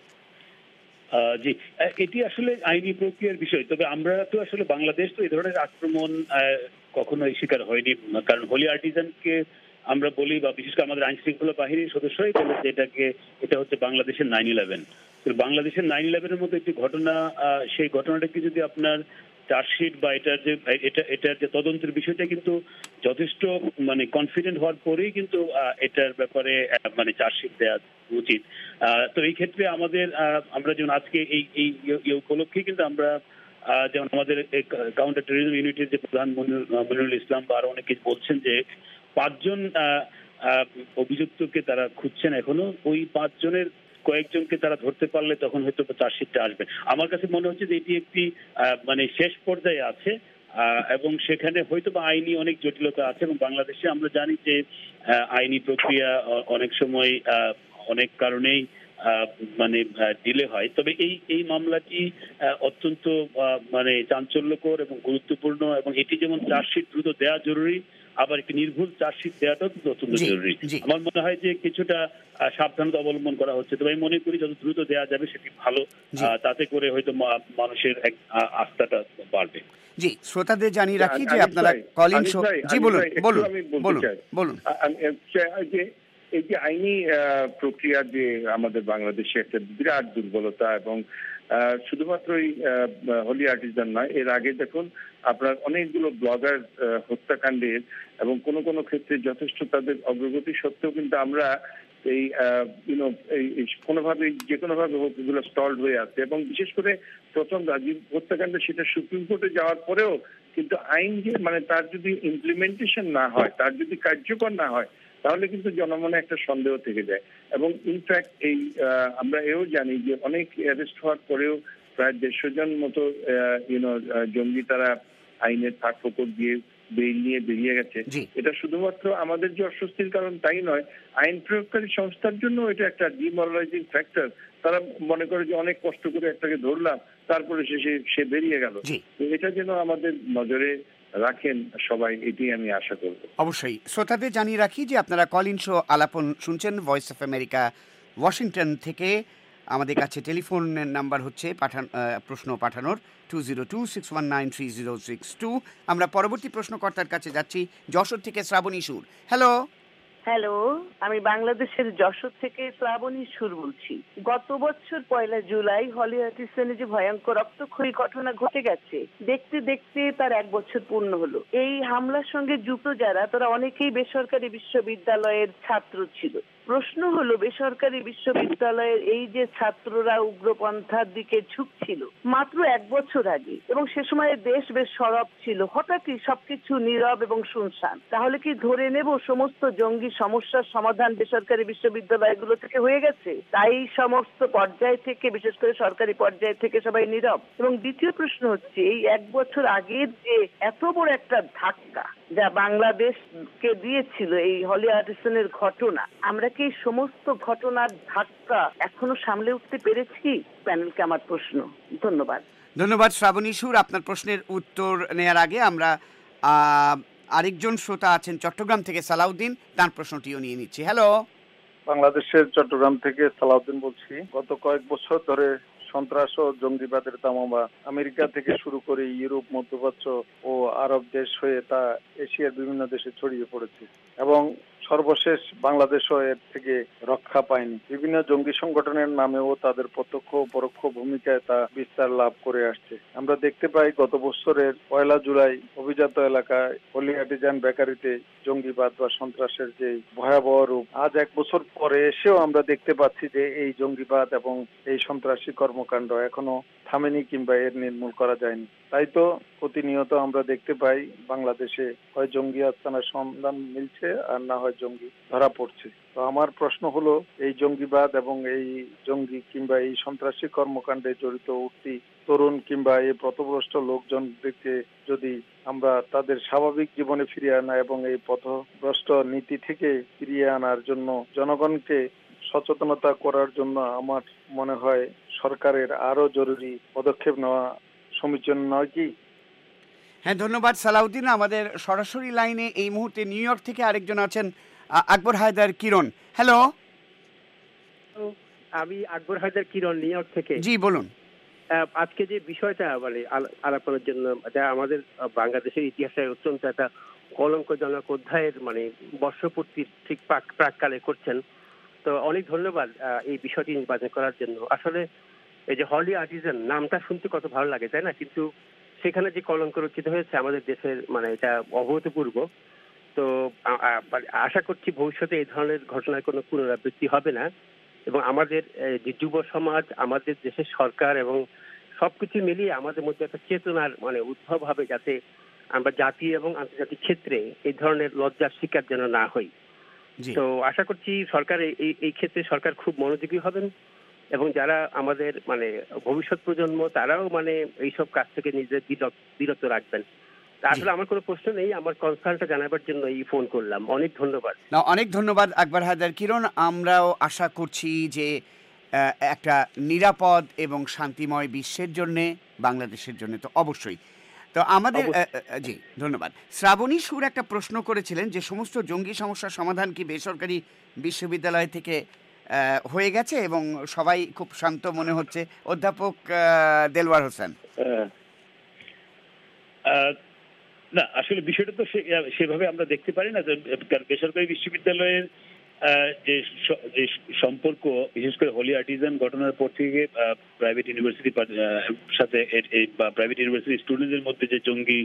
জি, এটি আসলে আইনি প্রক্রিয়ার বিষয়। তবে আমরা তো আসলে বাংলাদেশ তো এই ধরনের আক্রমণ কখনোই শিকার হয়নি, কারণ হোলি আর্টিজানকে আমরা বলি, বা বিশেষ করে আমাদের আইন শৃঙ্খলা বাহিনীর সদস্যই বলে যে এটাকে এটা হচ্ছে বাংলাদেশের নাইন ইলেভেন। বাংলাদেশের নাইন ইলেভেনের মতো একটি ঘটনা, সেই ঘটনাটাকে যদি আপনার চার্জশিট বা এটার যে এটা এটার যে তদন্তের বিষয়টা কিন্তু যথেষ্ট মানে কনফিডেন্ট হওয়ার পরেই কিন্তু এটার ব্যাপারে মানে চার্জশিট দেওয়া উচিত। তো এই ক্ষেত্রে আমাদের আমরা যেমন আজকে এই এই উপলক্ষে কিন্তু আমরা যেমন আমাদের কাউন্টার টেররিজম ইউনিটের যে প্রধান মনিরুল ইসলাম বা আরো অনেকে বলছেন যে পাঁচজন অভিযুক্তকে তারা খুঁজছেন এখনো, ওই পাঁচজনের কয়েকজনকে তারা ধরতে পারলে তখন হয়তো চার্জশিটটা আসবে। আমার কাছে মনে হচ্ছে যে এটি একটি মানে শেষ পর্যায়ে আছে, এবং সেখানে হয়তো বা আইনি অনেক জটিলতা আছে, এবং বাংলাদেশে আমরা জানি যে আইনি প্রক্রিয়া অনেক সময় অনেক কারণেই মানে ডিলে হয়। তবে এই এই মামলাটি অত্যন্ত মানে চাঞ্চল্যকর এবং গুরুত্বপূর্ণ, এবং এটি যেমন চার্জশিট দ্রুত দেওয়া জরুরি, আবার একটি নির্ভুল চার্জশিট দেওয়াটাও কিন্তু অত্যন্ত জরুরি। আমার মনে হয় যে কিছুটা সাবধানতা অবলম্বন করা হচ্ছে, তবে আমি মনে করি যত দ্রুত দেওয়া যাবে সেটি ভালো, তাতে করে হয়তো মানুষের এক আস্থাটা বাড়বে। জি, শ্রোতাদের জানিয়ে রাখি যে আপনারা কলিং শো। জি বলুন বলুন বলুন বলুন। এই যে আইনি প্রক্রিয়া যে আমাদের বাংলাদেশে একটা বিরাট দুর্বলতা, এবং শুধুমাত্র এই হোলি আর্টিজান নয়, এর আগে দেখুন আপনার অনেকগুলো ব্লগার হত্যাকাণ্ডের এবং কোনো কোনো ক্ষেত্রে যথেষ্ট তাদের অগ্রগতি সত্ত্বেও কিন্তু আমরা এই ইউনো এই কোনোভাবে যে কোনোভাবে হোক এগুলো স্টলড হয়ে আছে। এবং বিশেষ করে প্রথম রাজীব হত্যাকাণ্ড সেটা সুপ্রিম কোর্টে যাওয়ার পরেও কিন্তু আইন যে মানে তার যদি ইমপ্লিমেন্টেশন না হয়, তার যদি কার্যকর না হয়, তাহলে কিন্তু জনমনে একটা সন্দেহ থেকে যায়। এবং ইনফ্যাক্ট এই আমরা এও জানি যে অনেক অ্যারেস্ট হওয়ার পরেও প্রায় দেড়শো জন মতো ইউনো জঙ্গি তারা আইনের ফাঁকফোকর দিয়ে বেল নিয়ে বেরিয়ে গেছে। এটা শুধুমাত্র আমাদের যে অস্বস্তির কারণ তাই নয়, আইন প্রয়োগকারী সংস্থার জন্য এটা একটা ডিমোরালাইজিং ফ্যাক্টর। তারা মনে করে যে অনেক কষ্ট করে একটাকে ধরলাম, তারপরে সে সে বেরিয়ে গেল। এটা যেন আমাদের নজরে রাখেন সবাই, এটি আমি আশা করব। অবশ্যই শ্রোতাদের জানিয়ে রাখি যে আপনারা কলিং শো আলাপন শুনছেন ভয়েস অফ আমেরিকা ওয়াশিংটন থেকে। আমাদের কাছে টেলিফোনের নাম্বার হচ্ছে পাঠান প্রশ্ন পাঠানোর two zero two six one nine three zero six two. আমরা পরবর্তী প্রশ্নকর্তার কাছে যাচ্ছি, যশোর থেকে শ্রাবণী সুর। হ্যালো হ্যালো, আমি বাংলাদেশের যশোর থেকে শ্রাবণী সুর বলছি। গত বছর পয়লা জুলাই হলি আর্টিজানে যে ভয়ঙ্কর রক্তক্ষয়ী ঘটনা ঘটে গেছে, দেখতে দেখতে তার এক বছর পূর্ণ হলো। এই হামলার সঙ্গে যুক্ত যারা, তারা অনেকেই বেসরকারি বিশ্ববিদ্যালয়ের ছাত্র ছিল। প্রশ্ন হলো, বেসরকারি বিশ্ববিদ্যালয়ের এই যে ছাত্ররা উগ্রপন্থার দিকে ঝুঁকছিল মাত্র এক বছর আগে, এবং সে সময় দেশ বেশ সরব ছিল, হঠাৎই সবকিছু নীরব এবং শুনশান, তাহলে কি ধরে নেব সমস্ত জঙ্গি সমস্যার সমাধান বেসরকারি বিশ্ববিদ্যালয়গুলো থেকে হয়ে গেছে? তাই সমস্ত পর্যায় থেকে, বিশেষ করে সরকারি পর্যায় থেকে সবাই নীরব? এবং দ্বিতীয় প্রশ্ন হচ্ছে, এই এক বছর আগের যে এত বড় একটা ধাক্কা যা বাংলাদেশকে দিয়েছিল এই হলি আর্টিজানের ঘটনা, আমরা কি সমস্ত ঘটনার ধাক্কা এখনো সামলে উঠতে পেরেছি? প্যানেলকে আমার প্রশ্ন। ধন্যবাদ। ধন্যবাদ শ্রাবণী সুর। আপনার প্রশ্নের উত্তর নেওয়ার আগে আমরা আরেকজন শ্রোতা আছেন চট্টগ্রাম থেকে, সালাউদ্দিন, তার প্রশ্নটিও নিয়ে নিচ্ছি। হ্যালো, বাংলাদেশের চট্টগ্রাম থেকে সালাউদ্দিন বলছি। গত কয়েক বছর ধরে সন্ত্রাস ও জঙ্গিবাদের দামামা আমেরিকা থেকে শুরু করে ইউরোপ, মধ্যপ্রাচ্য ও আরব দেশ হয়ে তা এশিয়ার বিভিন্ন দেশে ছড়িয়ে পড়েছে, এবং সর্বশেষ বাংলাদেশও এর থেকে রক্ষা পায়নি। বিভিন্ন জঙ্গি সংগঠনের নামেও তাদের প্রত্যক্ষ ও পরোক্ষ ভূমিকায় তা বিস্তার লাভ করে আসছে। আমরা দেখতে পাই গত বছরের পয়লা জুলাই অভিজাত এলাকায় হলি আর্টিজান বেকারিতে জঙ্গিবাদ বা সন্ত্রাসের যে ভয়াবহ রূপ, আজ এক বছর পরে এসেও আমরা দেখতে পাচ্ছি যে এই জঙ্গিবাদ এবং এই সন্ত্রাসী কর্মকাণ্ড এখনো থামেনি কিংবা এর নির্মূল করা যায়নি। তাই তো প্রতিনিয়ত আমরা দেখতে পাই বাংলাদেশে হয় জঙ্গি আস্তানার সন্ধান মিলছে, আর না হয় জঙ্গি ধরা পড়ছে। তো আমার প্রশ্ন হলো, এই জঙ্গিবাদ এবং এই জঙ্গি কিংবা এই সন্ত্রাসী কর্মকাণ্ডে জড়িত উঠতি তরুণ কিংবা এই পথভ্রষ্ট লোকজনদেরকে যদি আমরা তাদের স্বাভাবিক জীবনে ফিরিয়ে আনা এবং এই পথভ্রষ্ট নীতি থেকে ফিরিয়ে আনার জন্য জনগণকে সচেতনতা করার জন্য আমার মনে হয় সরকারের আরো জরুরি পদক্ষেপ নেওয়া সমীচীন নয় কি? হ্যাঁ, ধন্যবাদ সালাউদ্দিন। আমাদের সরাসরি লাইনে এই মুহূর্তে নিউ ইয়র্ক থেকে আরেকজন আছেন, আকবর হায়দার কিরণ। হ্যালো, আমি আকবর হায়দার কিরণ, নিউ ইয়র্ক থেকে। জি বলুন। আজকে যে বিষয়টা মানে আলাপ করার জন্য, যা আমাদের বাংলাদেশের ইতিহাসে অত্যন্ত একটা কলঙ্কজনক অধ্যায়ের মানে বর্ষপূর্তির ঠিক প্রাককালে করছেন, তো অনেক ধন্যবাদ এই বিষয়টি নির্বাচন করার জন্য। আসলে এই যে হলি আর্টিজান নামটা শুনতে কত ভালো লাগে, তাই না? কিন্তু সেখানে যে কলঙ্ক রচিত হয়েছে আমাদের দেশের, মানে এটা অভূতপূর্ব। তো আশা করছি ভবিষ্যতে এই ধরনের ঘটনার কোনো পুনরাবৃত্তি হবে না, এবং আমাদের যে যুব সমাজ, আমাদের দেশের সরকার এবং সবকিছু মিলিয়ে আমাদের মধ্যে একটা চেতনার মানে উদ্ভব হবে, যাতে আমরা জাতীয় এবং আন্তর্জাতিক ক্ষেত্রে এই ধরনের লজ্জার শিকার যেন না হই। তো আশা করছি সরকার এই এই ক্ষেত্রে সরকার খুব মনোযোগী হবেন, এবং যারা আমাদের মানে ভবিষ্যৎ প্রজন্ম, তারাও মানে এইসব কাজ থেকে নিজেদের বিরত রাখবেন। আসলে আমার কোনো প্রশ্ন নেই, আমার কনসার্নটা জানাবার জন্য এই ফোন করলাম। অনেক ধন্যবাদ। না, অনেক ধন্যবাদ আকবর হায়দার কিরণ। আমরাও আশা করছি যে একটা নিরাপদ এবং শান্তিময় বিশ্বের জন্যে, বাংলাদেশের জন্য তো অবশ্যই। তো তো আমাদের জি ধন্যবাদ। শ্রাবণী সুর একটা প্রশ্ন করেছিলেন যে সমস্ত জঙ্গি সমস্যার সমাধান কি বেসরকারি বিশ্ববিদ্যালয় থেকে হয়ে গেছে এবং সবাই খুব শান্ত মনে হচ্ছে। অধ্যাপক দেলওয়ার হোসেন। না, আসলে বিষয়টা তো সেভাবে আমরা দেখতে পারি না। বেসরকারি বিশ্ববিদ্যালয়ের যে যে সম্পর্ক, বিশেষ করে হোলি আর্টিজান ঘটনার পর থেকে প্রাইভেট ইউনিভার্সিটির সাথে বা প্রাইভেট ইউনিভার্সিটি স্টুডেন্টদের মধ্যে যে জঙ্গি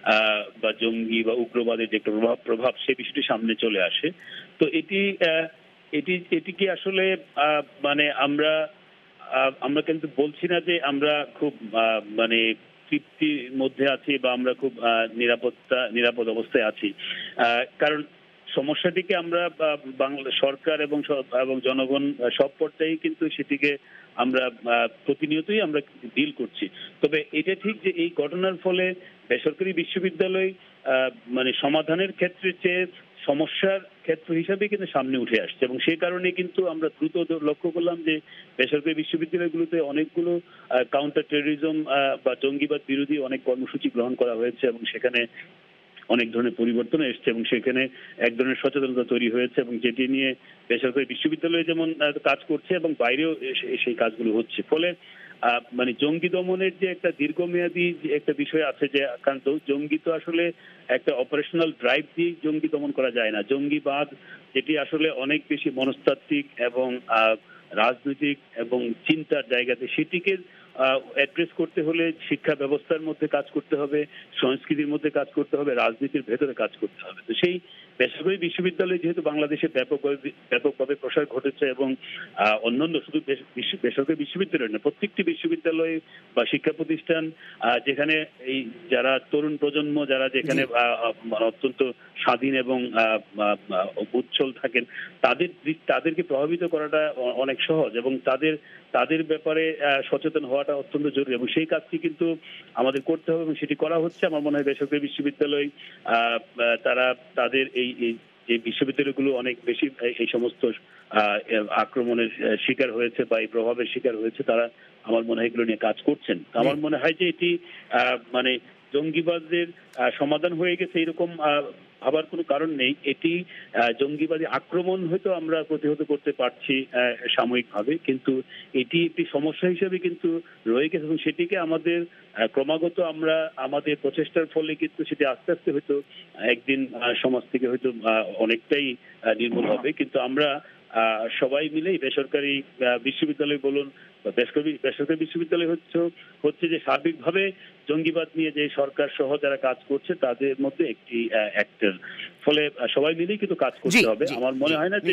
বা জঙ্গি বা উগ্রবাদের যে একটা প্রভাব প্রভাব সেই বিষয়টি সামনে চলে আসে। তো এটি এটি এটি কি আসলে মানে আমরা আমরা কিন্তু বলছি না যে আমরা খুব মানে তৃপ্তির মধ্যে আছি বা আমরা খুব নিরাপত্তা নিরাপদ অবস্থায় আছি, কারণ সমস্যাটিকে আমরা বাংলা সরকার এবং এবং জনগণ সব পর্যায়ে কিন্তু সেটিকে আমরা প্রতিনিয়তই আমরা ডিল করছি। তবে এটা ঠিক যে এই ঘটনার ফলে বেসরকারি বিশ্ববিদ্যালয় মানে সমাধানের ক্ষেত্রে চেয়ে সমস্যার ক্ষেত্র হিসাবে কিন্তু সামনে উঠে আসছে এবং সেই কারণে কিন্তু আমরা দ্রুত লক্ষ্য করলাম যে বেসরকারি বিশ্ববিদ্যালয়গুলোতে অনেকগুলো কাউন্টার টেররিজম বা জঙ্গিবাদ বিরোধী অনেক কর্মসূচি গ্রহণ করা হয়েছে এবং সেখানে অনেক ধরনের পরিবর্তন এসছে এবং সেখানে এক ধরনের সচেতনতা তৈরি হয়েছে এবং যেটি নিয়ে বেসরকারি বিশ্ববিদ্যালয়ে যেমন কাজ করছে এবং বাইরেও সেই কাজগুলো হচ্ছে। ফলে মানে জঙ্গি দমনের যে একটা দীর্ঘমেয়াদী যে একটা বিষয় আছে, যে কারণ জঙ্গি তো আসলে একটা অপারেশনাল ড্রাইভ দিয়ে জঙ্গি দমন করা যায় না। জঙ্গিবাদ যেটি আসলে অনেক বেশি মনস্তাত্ত্বিক এবং রাজনৈতিক এবং চিন্তার জায়গাতে, সেটিকে অ্যাড্রেস করতে হলে শিক্ষা ব্যবস্থার মধ্যে কাজ করতে হবে, সংস্কৃতির মধ্যে কাজ করতে হবে, রাজনীতির ভেতরে কাজ করতে হবে। তো সেই বেসরকারি বিশ্ববিদ্যালয় যেহেতু বাংলাদেশে ব্যাপকভাবে ব্যাপকভাবে প্রসার ঘটেছে এবং অন্যান্য শুধু বেসরকারি বিশ্ববিদ্যালয় না, প্রত্যেকটি বিশ্ববিদ্যালয় বা শিক্ষা প্রতিষ্ঠান যেখানে এই যারা তরুণ প্রজন্ম যারা যেখানে অত্যন্ত স্বাধীন এবং উচ্ছল থাকেন, তাদের তাদেরকে প্রভাবিত করাটা অনেক সহজ এবং তাদের তাদের ব্যাপারে সচেতন হওয়াটা অত্যন্ত জরুরি এবং সেই কাজটি কিন্তু আমাদের করতে হবে এবং সেটি করা হচ্ছে। আমার মনে হয় বেসরকারি বিশ্ববিদ্যালয় তারা তাদের এই যে বিশ্ববিদ্যালয়গুলো অনেক বেশি এই সমস্ত আক্রমণের শিকার হয়েছে বা এই প্রভাবের শিকার হয়েছে, তারা আমার মনে হয় এগুলো নিয়ে কাজ করছেন। আমার মনে হয় যে এটি মানে জঙ্গিবাদের সমাধান হয়ে গেছে এরকম ভাবার কোনো কারণ নেই। এটি জঙ্গিবাদী আক্রমণ হয়তো আমরা প্রতিহত করতে পারছি সাময়িকভাবে, কিন্তু এটি একটি সমস্যা হিসেবে কিন্তু রয়ে গেছে এবং সেটিকে আমাদের ক্রমাগত আমরা আমাদের প্রচেষ্টার ফলে কিন্তু সেটি আস্তে আস্তে হয়তো একদিন সমাজ থেকে হয়তো অনেকটাই নির্মূল হবে। কিন্তু আমরা সবাই মিলেই বেসরকারি বিশ্ববিদ্যালয় বলুন বা বেসরকারি বেসরকারি বিশ্ববিদ্যালয় হচ্ছে হচ্ছে যে সার্বিকভাবে জঙ্গিবাদ নিয়ে যে সরকার সহ যারা কাজ করছে তাদের মধ্যে একটি অ্যাক্টর। ফলে সবাই মিলেই কিন্তু কাজ করতে হবে। আমার মনে হয় না যে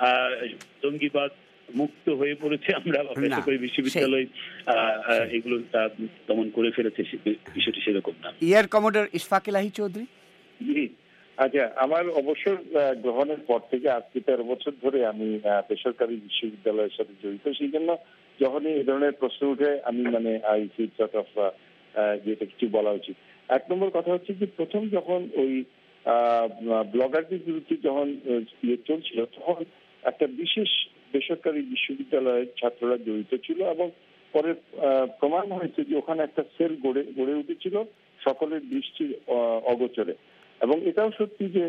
জঙ্গিবাদ মুক্ত হয়ে পড়েছে, আমরা বেসরকারি বিশ্ববিদ্যালয় এগুলো দমন করে ফেলেছে, বিষয়টি সেরকম না। Air commodore Ishfaq Elahi Chowdhury. জি, আচ্ছা, আমার অবসর গ্রহণের পর থেকে আজকে তেরো বছর ধরে আমি বেসরকারি বিশ্ববিদ্যালয়ের সাথে জড়িত। সেই জন্য যখনই এই ধরনের প্রশ্ন উঠে আমি মানে আই ফিল সর্ট অফ যেটা কিছু বলা উচিত। এক নম্বর কথা হচ্ছে যে প্রথম যখন ওই ব্লগারদের বিরুদ্ধে যখন ইয়ে চলছিল, তখন একটা বিশেষ বেসরকারি বিশ্ববিদ্যালয়ের ছাত্ররা জড়িত ছিল এবং পরে প্রমাণ হয়েছে যে ওখানে একটা সেল গড়ে গড়ে উঠেছিল সকলের দৃষ্টির অগোচরে। এবং এটাও সত্যি যে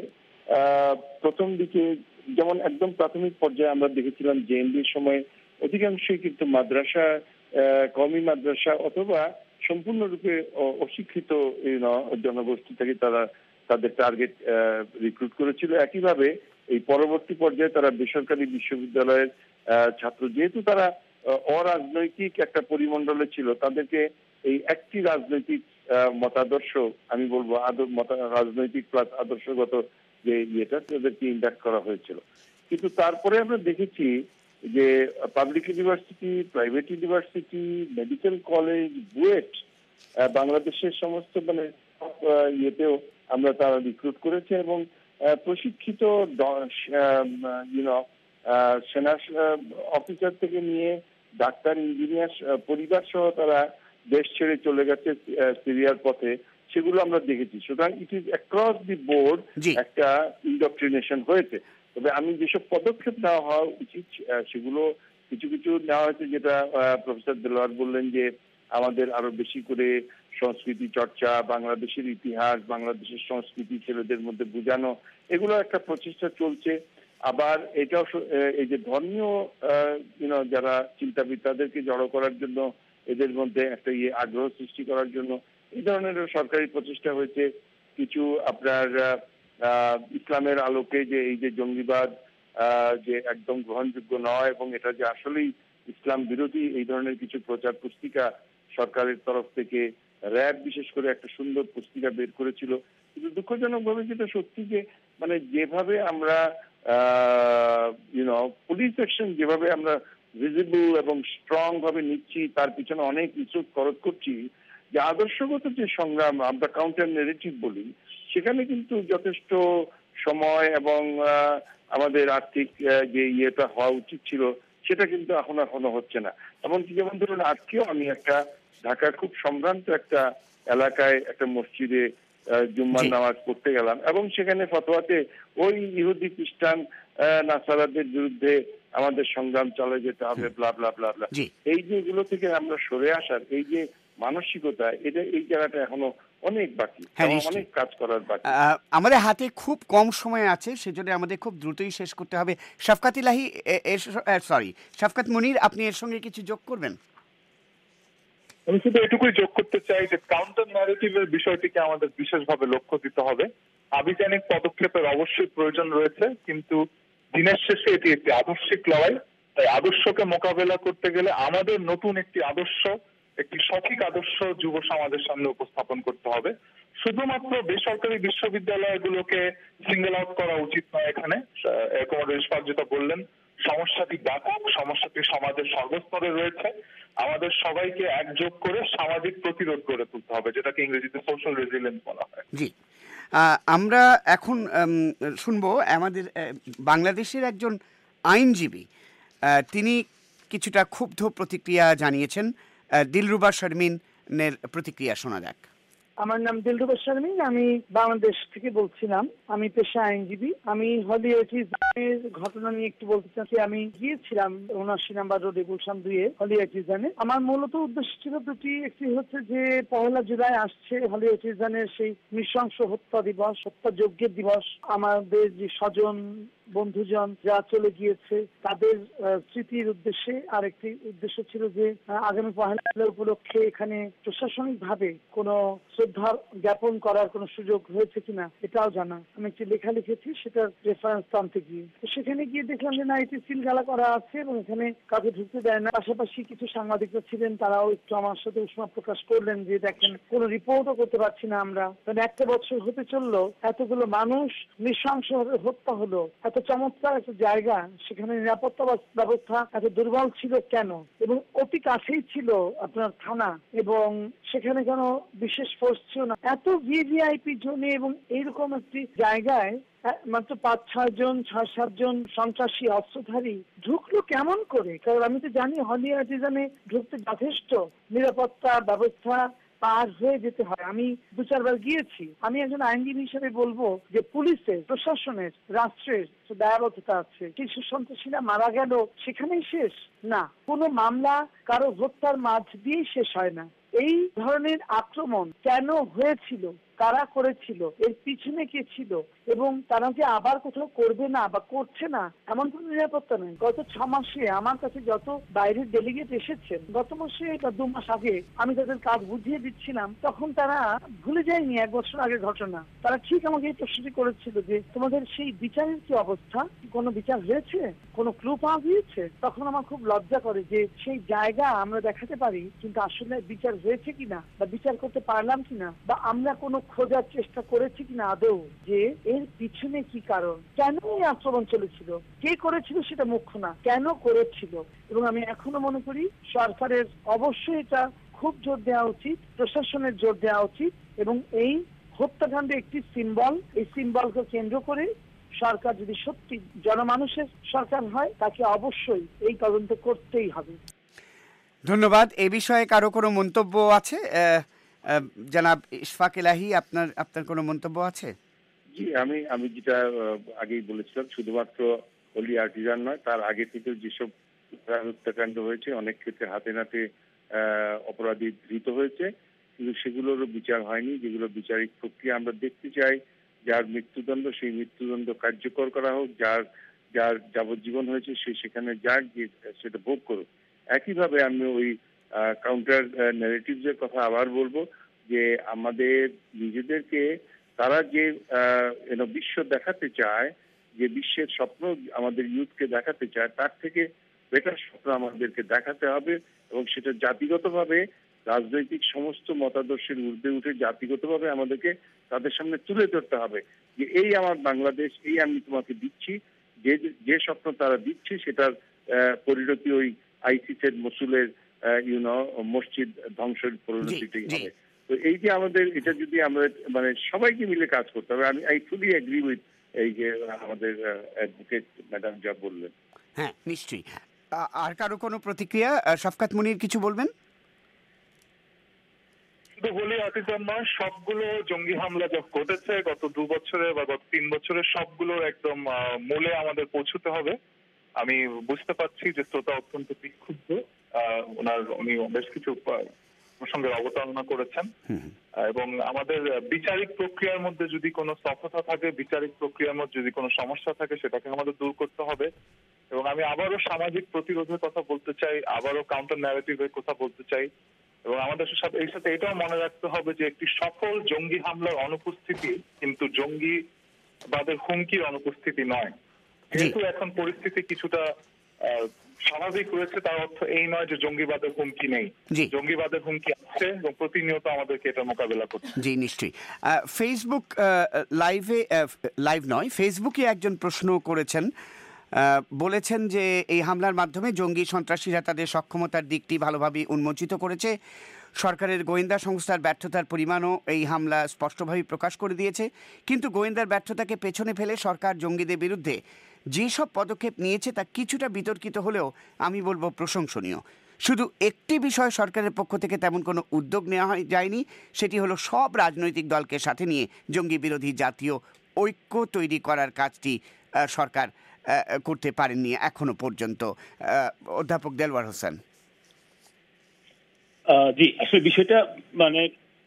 প্রথম দিকে যেমন একদম প্রাথমিক পর্যায়ে আমরা দেখেছিলাম জেএমবির সময় অধিকাংশই কিন্তু মাদ্রাসা, কওমি মাদ্রাসা অথবা সম্পূর্ণরূপে অশিক্ষিত জনগোষ্ঠী থেকে তারা তাদের টার্গেট রিক্রুট করেছিল। একইভাবে এই পরবর্তী পর্যায়ে তারা বেসরকারি বিশ্ববিদ্যালয়ের ছাত্র, যেহেতু তারা অরাজনৈতিক একটা পরিমণ্ডলে ছিল, তাদেরকে এই একটি রাজনৈতিক মতাদর্শ, আমি বলবো রাজনৈতিক প্লাস আদর্শগত যে ইয়েটা, তাদেরকে ইন্ডাক্ট করা হয়েছিল। কিন্তু তারপরে আমরা দেখেছি যে public university, private university, medical college, BUET, বাংলাদেশের সমস্ত মানে ইয়েতেও আমরা তারা রিক্রুট করেছে এবং প্রশিক্ষিত ইউনো সেনা অফিসার থেকে নিয়ে ডাক্তার, ইঞ্জিনিয়ার, পরিবার সহ তারা দেশ ছেড়ে চলে গেছে সিরিয়ার পথে, সেগুলো আমরা দেখেছি। সুতরাং it is across the board একটা ইন্ডক্ট্রিনেশন হয়েছে। তবে আমি যেসব পদক্ষেপ নেওয়া হওয়া উচিত সেগুলো কিছু কিছু নেওয়া হয়েছে, যেটা প্রফেসর দেলোয়ার বললেন যে আমাদের আরো বেশি করে সংস্কৃতি চর্চা, বাংলাদেশের ইতিহাস, বাংলাদেশের সংস্কৃতি ছেলেদের মধ্যে বোঝানো, এগুলো একটা প্রচেষ্টা চলছে। আবার এটাও এই যে ধর্মীয় ইউনো যারা চিন্তাবিদ তাদেরকে জড়ো করার জন্য, এদের মধ্যে একটা ইয়ে আগ্রহ সৃষ্টি করার জন্য এই ধরনের সরকারি প্রচেষ্টা হয়েছে। কিছু আপনার ইসলামের আলোকে যে এই যে জঙ্গিবাদ যে একদম গ্রহণযোগ্য নয় এবং এটা যে আসলেই ইসলাম বিরোধী, এই ধরনের কিছু প্রচার পুস্তিকা সরকারের তরফ থেকে, র্যাব বিশেষ করে একটা সুন্দর পুস্তিকা বের করেছিল। কিন্তু দুঃখজনক ভাবে যেটা সত্যি যে মানে যেভাবে আমরা ইউনো পুলিশ অ্যাকশন যেভাবে আমরা ভিজিবল এবং স্ট্রং ভাবে নিচ্ছি, তার পিছনে অনেক কিছু খরচ করছি, যে আদর্শগত যে সংগ্রাম আমরা কাউন্টার নেগেটিভ বলি, সেখানে কিন্তু যথেষ্ট সময় এবং আমাদের আর্থিক যে ইয়েটা হওয়া উচিত ছিল সেটা কিন্তু এখন এখনো হচ্ছে না। এমনকি যেমন ধরুন আজকেও আমি একটা ঢাকার খুব সম্ভ্রান্ত একটা এলাকায় একটা মসজিদে জুম্মার নামাজ পড়তে গেলাম এবং সেখানে ফতোয়াতে ওই ইহুদি খ্রিস্টান নাসারাদের বিরুদ্ধে আমাদের সংগ্রাম চালিয়ে যেতে হবে, ব্লা ব্লা ব্লা ব্লা। এই যে এগুলো থেকে আমরা সরে আসার এই যে মানসিকতা, এটা এই জায়গাটা এখনো অনেক বাকি, অনেক কাজ করার বাকি। আমাদের হাতে খুব কম সময় আছে, সেজন্য আমাদের খুব দ্রুতই শেষ করতে হবে। শফকাত ইলাহী, সরি শফকাত মুনির, আপনি এর সঙ্গে কিছু যোগ করবেন? আমি শুধু এটুকুই যোগ করতে চাই যে কাউন্টার ন্যারেটিভের বিষয়টিকে আমাদের বিশেষভাবে লক্ষ্য দিতে হবে। আভিযানিক পদক্ষেপের অবশ্যই প্রয়োজন রয়েছে, কিন্তু দিনের শেষে এটি একটি আদর্শিক লড়াই। তাই আদর্শকে মোকাবেলা করতে গেলে আমাদের নতুন একটি আদর্শ, একটি সঠিক আদর্শ যুব সমাজের সামনে উপস্থাপন করতে হবে। শুধুমাত্র বেসরকারি বিশ্ববিদ্যালয়গুলোকে সিঙ্গেল আউট করা উচিত নয়। এখানে কমরেড ইশফাক যেটা বললেন, সমস্যাটি ব্যাপক, সমস্যাটি সমাজের সর্বস্তরে রয়েছে। আমাদের সবাইকে একযোগ করে সামাজিক প্রতিরোধ গড়ে তুলতে হবে, যেটাকে ইংরেজিতে সোশ্যাল রেজিলিয়েন্স বলা হয়। জি, আমরা এখন শুনবো আমাদের বাংলাদেশের একজন আইনজীবী, তিনি কিছুটা ক্ষুব্ধ প্রতিক্রিয়া জানিয়েছেন। দিলরুবা শারমিনের প্রতিক্রিয়া শোনা যাক। আমার নাম দিলরুবা শারমিন, আমি বাংলাদেশ থেকে বলছিলাম। আমি পেশা আইনজীবী। আমি হলি আর্টিজানের ঘটনা নিয়ে একটু বলতে চাচ্ছি। আমি গিয়েছিলাম উনআশি নাম্বার রোডে গুলশান দুয়ে হলি আর্টিজানে। আমার মূলত উদ্দেশ্য ছিল দুটি। একটি হচ্ছে যে পহেলা জুলাই আসছে, হলি আর্টিজানের সেই নৃশংস হত্যা দিবস, হত্যাযজ্ঞের দিবস। আমাদের যে স্বজন বন্ধুজন যা চলে গিয়েছে তাদের স্মৃতির উদ্দেশ্যে। আর একটি উদ্দেশ্য ছিল যে আগামী পহেলা জুলাই উপলক্ষে এখানে প্রশাসনিক ভাবে কোনো শ্রদ্ধা জ্ঞাপন করার কোনো সুযোগ হয়েছে কিনা এটাও জানা। আমি একটি লেখা লিখেছি, সেটার রেফারেন্স টানতে গিয়ে তো সেখানে গিয়ে দেখলাম যে না, এটি সিলগালা করা আছে এবং এখানে কাউকে ঢুকতে দেয় না। পাশাপাশি কিছু সাংবাদিকরা ছিলেন, তারাও একটু আমার সাথে উষ্মা প্রকাশ করলেন যে দেখেন কোনো রিপোর্টও করতে পারছি না আমরা, কারণ একটা বছর হতে চললো, এতগুলো মানুষ নৃশংসভাবে হত্যা হলো, এত চমৎকার একটা জায়গা, সেখানে নিরাপত্তা ব্যবস্থা এত দুর্বল ছিল কেন? এবং অতি কাছেই ছিল আপনার থানা, এবং সেখানে কেন বিশেষ ফোর্স ছিল না? এত ভিভিআইপি জোনে এবং এইরকম একটি জায়গায় মাত্র পাঁচ ছয় জন ছয় সাত জন সন্ত্রাসী অস্ত্রধারী ঢুকলো কেমন করে? কারণ আমি তো জানি হলি আর্টিজানে ঢুকতে যথেষ্ট নিরাপত্তা ব্যবস্থা পার হয়ে যেতে হয়। আমি দু চারবার গিয়েছি। আমি একজন আইনজীবী হিসেবে বলবো যে পুলিশের, প্রশাসনের, রাষ্ট্রের দায়বদ্ধতা আছে। কিছু সন্ত্রাসীরা মারা গেল সেখানেই শেষ না, কোনো মামলা কারো হত্যার মাঝ দিয়েই শেষ হয় না। এই ধরনের আক্রমণ কেন হয়েছিল, কারা করেছিল, এর পিছনে কে ছিল, এবং তারা যে আবার কোথাও করবে না বা করছে না এমন কোনো নিরাপত্তা নেই। গত ছ মাসে আমার কাছে যত বাইরের ডেলিগেট এসেছেন, গত মাসে বা দু মাস আগে আমি তাদের কাজ বুঝিয়ে দিচ্ছিলাম, তখন তারা ভুলে যায়নি এক বছর আগের ঘটনা। তারা ঠিক আমাকে এই প্রশ্নটি করেছিল যে তোমাদের সেই বিচারের কি অবস্থা, কোনো বিচার হয়েছে, কোনো ক্লু পাওয়া গিয়েছে? তখন আমার খুব লজ্জা করে যে সেই জায়গা আমরা দেখাতে পারি, কিন্তু আসলে বিচার হয়েছে কিনা বা বিচার করতে পারলাম কিনা, বা আমরা কোনো খোঁজার চেষ্টা করেছি কিনা আদৌ যে এর পিছনে কি কারণ, কেন এই আক্রমণ চলেছিল, কে করেছিল সেটা মুখ্য না, কেন করেছিল। এবং আমি এখনো মনে করি সরকারের অবশ্যই এটা খুব জোর দেওয়া উচিত, প্রশাসনের জোর দেওয়া উচিত, এবং এই হত্যাকাণ্ডে একটি সিম্বল, এই সিম্বলকে কেন্দ্র করে সরকার যদি সত্যি জনমানুষের সরকার হয়, তাকে অবশ্যই এই তদন্ত করতেই হবে। ধন্যবাদ। এ বিষয়ে কারো কোনো মন্তব্য আছে? জনাব ইশফাক ইলাহী, আপনার আপনার কোনো মন্তব্য আছে? জি, আমি আমি যেটা আগেই বলেছিলাম, শুধুমাত্র হলি আর্টিজান নয়, তার আগে থেকে যেসব হত্যাকাণ্ড হয়েছে অনেক ক্ষেত্রে হাতে নাতে অপরাধী ধৃত হয়েছে, কিন্তু সেগুলোরও বিচার হয়নি। যেগুলো বিচারিক প্রক্রিয়া আমরা দেখতে চাই, যার মৃত্যুদণ্ড সেই মৃত্যুদণ্ড কার্যকর করা হোক, যার যার যাবজ্জীবন হয়েছে সে সেখানে যাক, যে সেটা ভোগ করুক। একইভাবে আমি ওই কাউন্টার ন্যারেটিভসের কথা আবার বলবো, যে আমাদের নিজেদেরকে তারা যে বিশ্ব দেখাতে চায়, যে বিশ্বের স্বপ্ন আমাদের ইউথকে দেখাতে চায়, তার থেকে বেটার স্বপ্ন আমাদেরকে দেখাতে হবে, এবং সেটা জাতিগতভাবে রাজনৈতিক সমস্ত মতাদর্শের ঊর্ধ্বে উঠে জাতিগতভাবে আমাদেরকে তাদের সামনে তুলে ধরতে হবে, যে এই আমার বাংলাদেশ, এই আমি তোমাকে দিচ্ছি। যে যে স্বপ্ন তারা দিচ্ছে সেটার পরিণতি ওই আইসিসের মসুলের ইউনো মসজিদ ধ্বংসের পরিণতিটাই হবে। তো এই যে আমাদের এটা যদি আমরা মানে সবাইকে মিলে কাজ করতে হবে। আমি আই ফুলি এগ্রি উইথ এই যে আমাদের অ্যাডভোকেট ম্যাডাম যা বললেন। হ্যাঁ, নিশ্চয়ই। আর কারো কোনো প্রতিক্রিয়া? শফকাত মুনির কিছু বলবেন? শুধু হোলি আর্টিজান নয়, সবগুলো জঙ্গি হামলা যা ঘটেছে গত দু বছরে বা গত তিন বছরে, সবগুলোর একদম মূলে আমাদের পৌঁছতে হবে। আমি বুঝতে পারছি যে শ্রোতা অত্যন্ত বিক্ষুব্ধ, ওনার উনি বেশ কিছু প্রসঙ্গের অবতারণা করেছেন, এবং আমাদের বিচারিক প্রক্রিয়ার মধ্যে যদি কোনো সফলতা থাকে, বিচারিক প্রক্রিয়ার মধ্যে যদি কোনো সমস্যা থাকে, সেটাকে আমাদের দূর করতে হবে। এবং আমি আবারও সামাজিক প্রতিরোধের কথা বলতে চাই, আবারও কাউন্টার ন্যারেটিভের কথা বলতে চাই, এবং আমাদের সাথে এই সাথে এটাও মনে রাখতে হবে যে একটি সফল জঙ্গি হামলার অনুপস্থিতি কিন্তু জঙ্গিবাদের হুমকির অনুপস্থিতি নয়। যেহেতু এখন পরিস্থিতি কিছুটা স্বাভাবিক রয়েছে, তার অর্থ এই নয় যে জঙ্গিবাদের হুমকি নেই। জঙ্গিবাদের হুমকি আছে এবং প্রতিনিয়ত আমাদেরকে এটা মোকাবেলা করতে। জি, নিশ্চয়ই। ফেসবুক লাইভে, লাইভ নয়, ফেসবুকে একজন প্রশ্ন করেছেন, বলেছেন যে এই হামলার মাধ্যমে জঙ্গি সন্ত্রাসীরা তাদের সক্ষমতার দিকটি ভালোভাবে উন্মোচিত করেছে। সরকারের গোয়েন্দা সংস্থার ব্যর্থতার পরিমাণও এই হামলা স্পষ্টভাবে প্রকাশ করে দিয়েছে। কিন্তু গোয়েন্দার ব্যর্থতাকে পেছনে ফেলে সরকার জঙ্গিদের বিরুদ্ধে যেসব পদক্ষেপ নিয়েছে তা কিছুটা বিতর্কিত হলেও আমি বলবো প্রশংসনীয়। শুধু একটি বিষয় সরকারের পক্ষ থেকে তেমন কোনো উদ্যোগ নেওয়া হয় যায়নি, সেটি হলো সব রাজনৈতিক দলকে সাথে নিয়ে জঙ্গি বিরোধী জাতীয় ঐক্য তৈরি করার কাজটি সরকার করতে পারেননি এখনো পর্যন্ত। অধ্যাপক দেলওয়ার হোসেন। জি, আসলে বিষয়টা মানে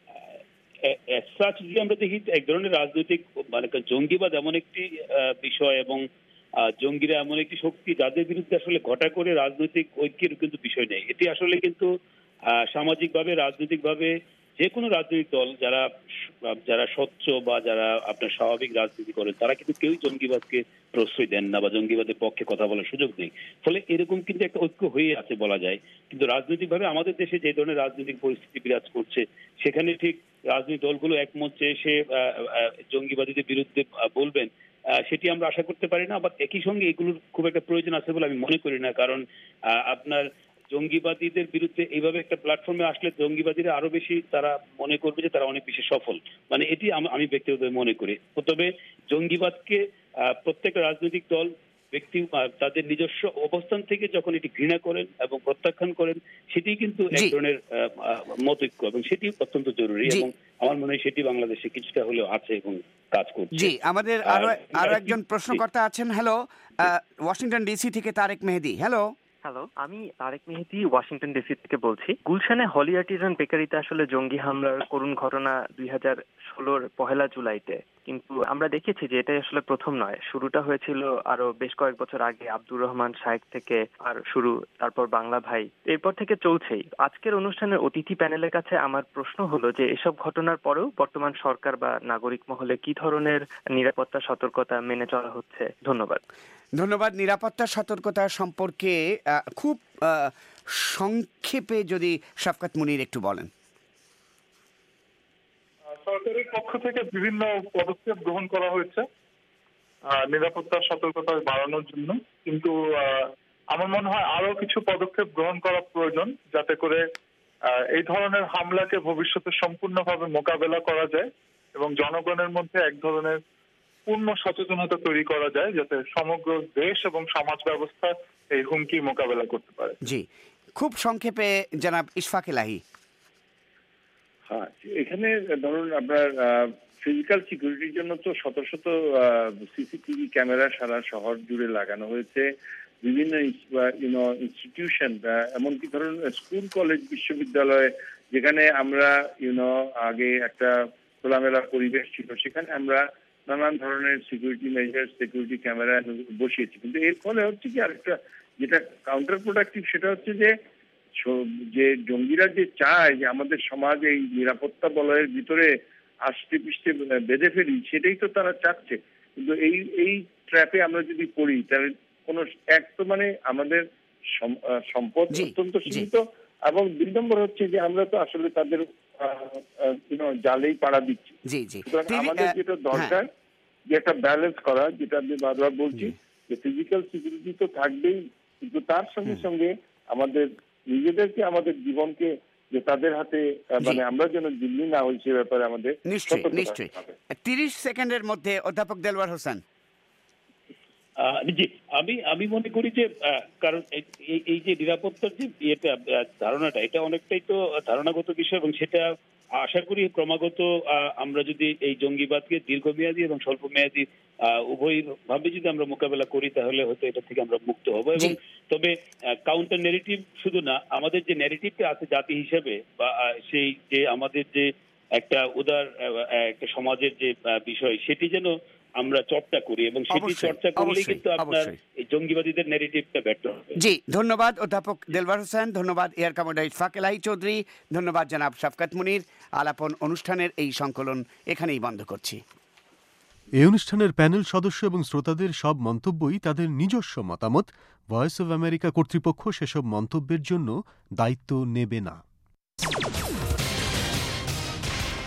যদি আমরা দেখি এক ধরনের রাজনৈতিক মানে জঙ্গিবাদ এমন একটি বিষয়, এবং জঙ্গিরা এমন একটি শক্তি যাদের বিরুদ্ধে আসলে ঘটা করে রাজনৈতিক ঐক্যের কিন্তু বিষয় নেই। এটি আসলে কিন্তু সামাজিকভাবে রাজনৈতিকভাবে যে কোনো রাজনৈতিক দল যারা যারা স্বচ্ছ বা যারা আপনার স্বাভাবিক রাজনীতি করেন, তারা কিন্তু কেউই জঙ্গিবাদকে প্রশ্রয় দেন না বা জঙ্গিবাদের পক্ষে কথা বলার সুযোগ নেই। ফলে এরকম কিন্তু একটা ঐক্য হয়ে আছে বলা যায়। কিন্তু রাজনৈতিকভাবে আমাদের দেশে যে ধরনের রাজনৈতিক পরিস্থিতি বিরাজ করছে, সেখানে ঠিক রাজনৈতিক দলগুলো একমঞ্চে এসে জঙ্গিবাদীদের বিরুদ্ধে বলবেন, সেটি আমরা আশা করতে পারি না। আবার একই সঙ্গে এগুলোর খুব একটা প্রয়োজন আছে বলে আমি মনে করি না। কারণ আপনার জঙ্গিবাদীদের বিরুদ্ধে এইভাবে একটা প্ল্যাটফর্মে আসলে জঙ্গিবাদীরা আরো বেশি তারা মনে করবে যে তারা অনেক বেশি সফল, মানে এটি আমি ব্যক্তিগতভাবে মনে করি। তবে জঙ্গিবাদকে প্রত্যেকটা রাজনৈতিক দল ব্যক্তি তাদের নিজস্ব অবস্থান থেকে যখন এটি ঘৃণা করেন এবং প্রত্যাখ্যান করেন, সেটি কিন্তু এক ধরনের মতৈক্য, এবং সেটি অত্যন্ত জরুরি, এবং আমার মনে হয় সেটি বাংলাদেশে কিছুটা হলেও আছে এবং কাজ করছে। জি, আমাদের আরো আরো একজন প্রশ্নকর্তা আছেন। হ্যালো, ওয়াশিংটন ডিসি থেকে তারেক মেহেদি। হ্যালো। হ্যালো, আমি তারেক মেহেদি ওয়াশিংটন ডিসি থেকে বলছি। গুলশানে হলি আর্টিজান বেকারিতে আসলে জঙ্গি হামলার করুণ ঘটনা দুই হাজার ষোলোর পহেলা জুলাইতে, কিন্তু আমরা দেখেছি যে এটাই আসলে প্রথম নয়। শুরুটা হয়েছিল আরো বেশ কয়েক বছর আগে আব্দুর রহমান শাইখ থেকে আর শুরু, তারপর বাংলা ভাই, এরপর থেকে চলছেই। আজকের অনুষ্ঠানের অতিথি প্যানেলের কাছে আমার প্রশ্ন হলো যে এসব ঘটনার পরেও বর্তমান সরকার বা নাগরিক মহলে কি ধরনের নিরাপত্তা সতর্কতা মেনে চলা হচ্ছে? ধন্যবাদ। ধন্যবাদ। নিরাপত্তা সতর্কতা সম্পর্কে খুব সংক্ষেপে যদি শফকাত মুনির একটু বলেন। সরকারের পক্ষ থেকে বিভিন্ন পদক্ষেপ গ্রহণ করা হয়েছে নিরাপত্তা সতর্কতা বাড়ানোর জন্য, কিন্তু আমার মনে হয় আরো কিছু পদক্ষেপ গ্রহণ করা প্রয়োজন, যাতে করে এই ধরনের হামলাকে ভবিষ্যতে সম্পূর্ণভাবে মোকাবেলা করা যায় এবং জনগণের মধ্যে এক ধরনের পূর্ণ সচেতনতা তৈরি করা যায়, যাতে সমগ্র দেশ এবং সমাজ ব্যবস্থা এই হুমকি মোকাবেলা করতে পারে। জি, খুব সংক্ষেপে জনাব ইশফাক এলাহি। হ্যাঁ, এখানে ধরুন আপনার ফিজিক্যাল সিকিউরিটির জন্য তো শত শত সিসিটিভি ক্যামেরা সারা শহর জুড়ে লাগানো হয়েছে। বিভিন্ন ইউনো ইনস্টিটিউশন, এমনকি ধরুন স্কুল কলেজ বিশ্ববিদ্যালয়ে যেখানে আমরা ইউনো আগে একটা খোলামেলা পরিবেশ ছিল, সেখানে আমরা নানান ধরনের সিকিউরিটি মেজার, সিকিউরিটি ক্যামেরা বসিয়েছি। কিন্তু এর ফলে হচ্ছে কি আরেকটা যেটা কাউন্টার প্রোডাক্টিভ, সেটা হচ্ছে যে যে জঙ্গিরা যে চায় যে আমাদের সমাজ এই নিরাপত্তা বলয়ের ভিতরে আষ্টে পৃষ্ঠে বেঁধে ফেলি, সেটাই তো তারা চাচ্ছে। কিন্তু এই এই ট্র্যাপে আমরা যদি পড়ি তাহলে কোনো এক তো মানে আমাদের সম্পদ অত্যন্ত সীমিত, এবং দুই নম্বর হচ্ছে যে আমরা তো আসলে তাদের জালেই পাড়া দিচ্ছি। সুতরাং আমাদের যেটা দরকার যে একটা ব্যালেন্স করা, যেটা আমি বারবার বলছি যে ফিজিক্যাল সিকিউরিটি তো থাকবেই, কিন্তু তার সঙ্গে সঙ্গে আমাদের নিজেদেরকে, আমাদের জীবনকে যে তাদের হাতে মানে আমরা যেন দিল্লি না হই সে ব্যাপারে আমাদের নিশ্চয়ই নিশ্চয়ই তিরিশ সেকেন্ডের মধ্যে অধ্যাপক দেলওয়ার হোসেন। জি, আমি আমি মনে করি যে কারণ এই যে নিরাপত্তার যে ইয়েটা ধারণাটা, এটা অনেকটাই তো ধারণাগত বিষয়, এবং সেটা আশা করি ক্রমাগত আমরা যদি এই জঙ্গিবাদকে দীর্ঘমেয়াদী এবং স্বল্প মেয়াদী উভয় ভাবে যদি আমরা মোকাবেলা করি, তাহলে হয়তো এটা থেকে আমরা মুক্ত হব। এবং তবে কাউন্টার ন্যারেটিভ শুধু না, আমাদের যে ন্যারেটিভটা আছে জাতি হিসেবে, বা সেই যে আমাদের যে একটা উদার একটা সমাজের যে বিষয়, সেটি যেন আমরা চর্চা করি, এবং সেটি চর্চা করলে কিন্তু আপনার এই জঙ্গিবাদীদের ন্যারেটিভটা ব্যর্থ হবে। জি, ধন্যবাদ অধ্যাপক দেলওয়ার হোসেন, ধন্যবাদ এয়ার কমান্ডার ইশফাক এলাহি চৌধুরী, ধন্যবাদ জনাব শাফকাত মুনির। আলাপন অনুষ্ঠানের এই সংকলন এখানেই বন্ধ করছি। এই অনুষ্ঠানের প্যানেল সদস্য এবং শ্রোতাদের সব মন্তব্যই তাদের নিজস্ব মতামত। ভয়েস অব আমেরিকা কর্তৃপক্ষ সেসব মন্তব্যের জন্য দায়িত্ব নেবে না।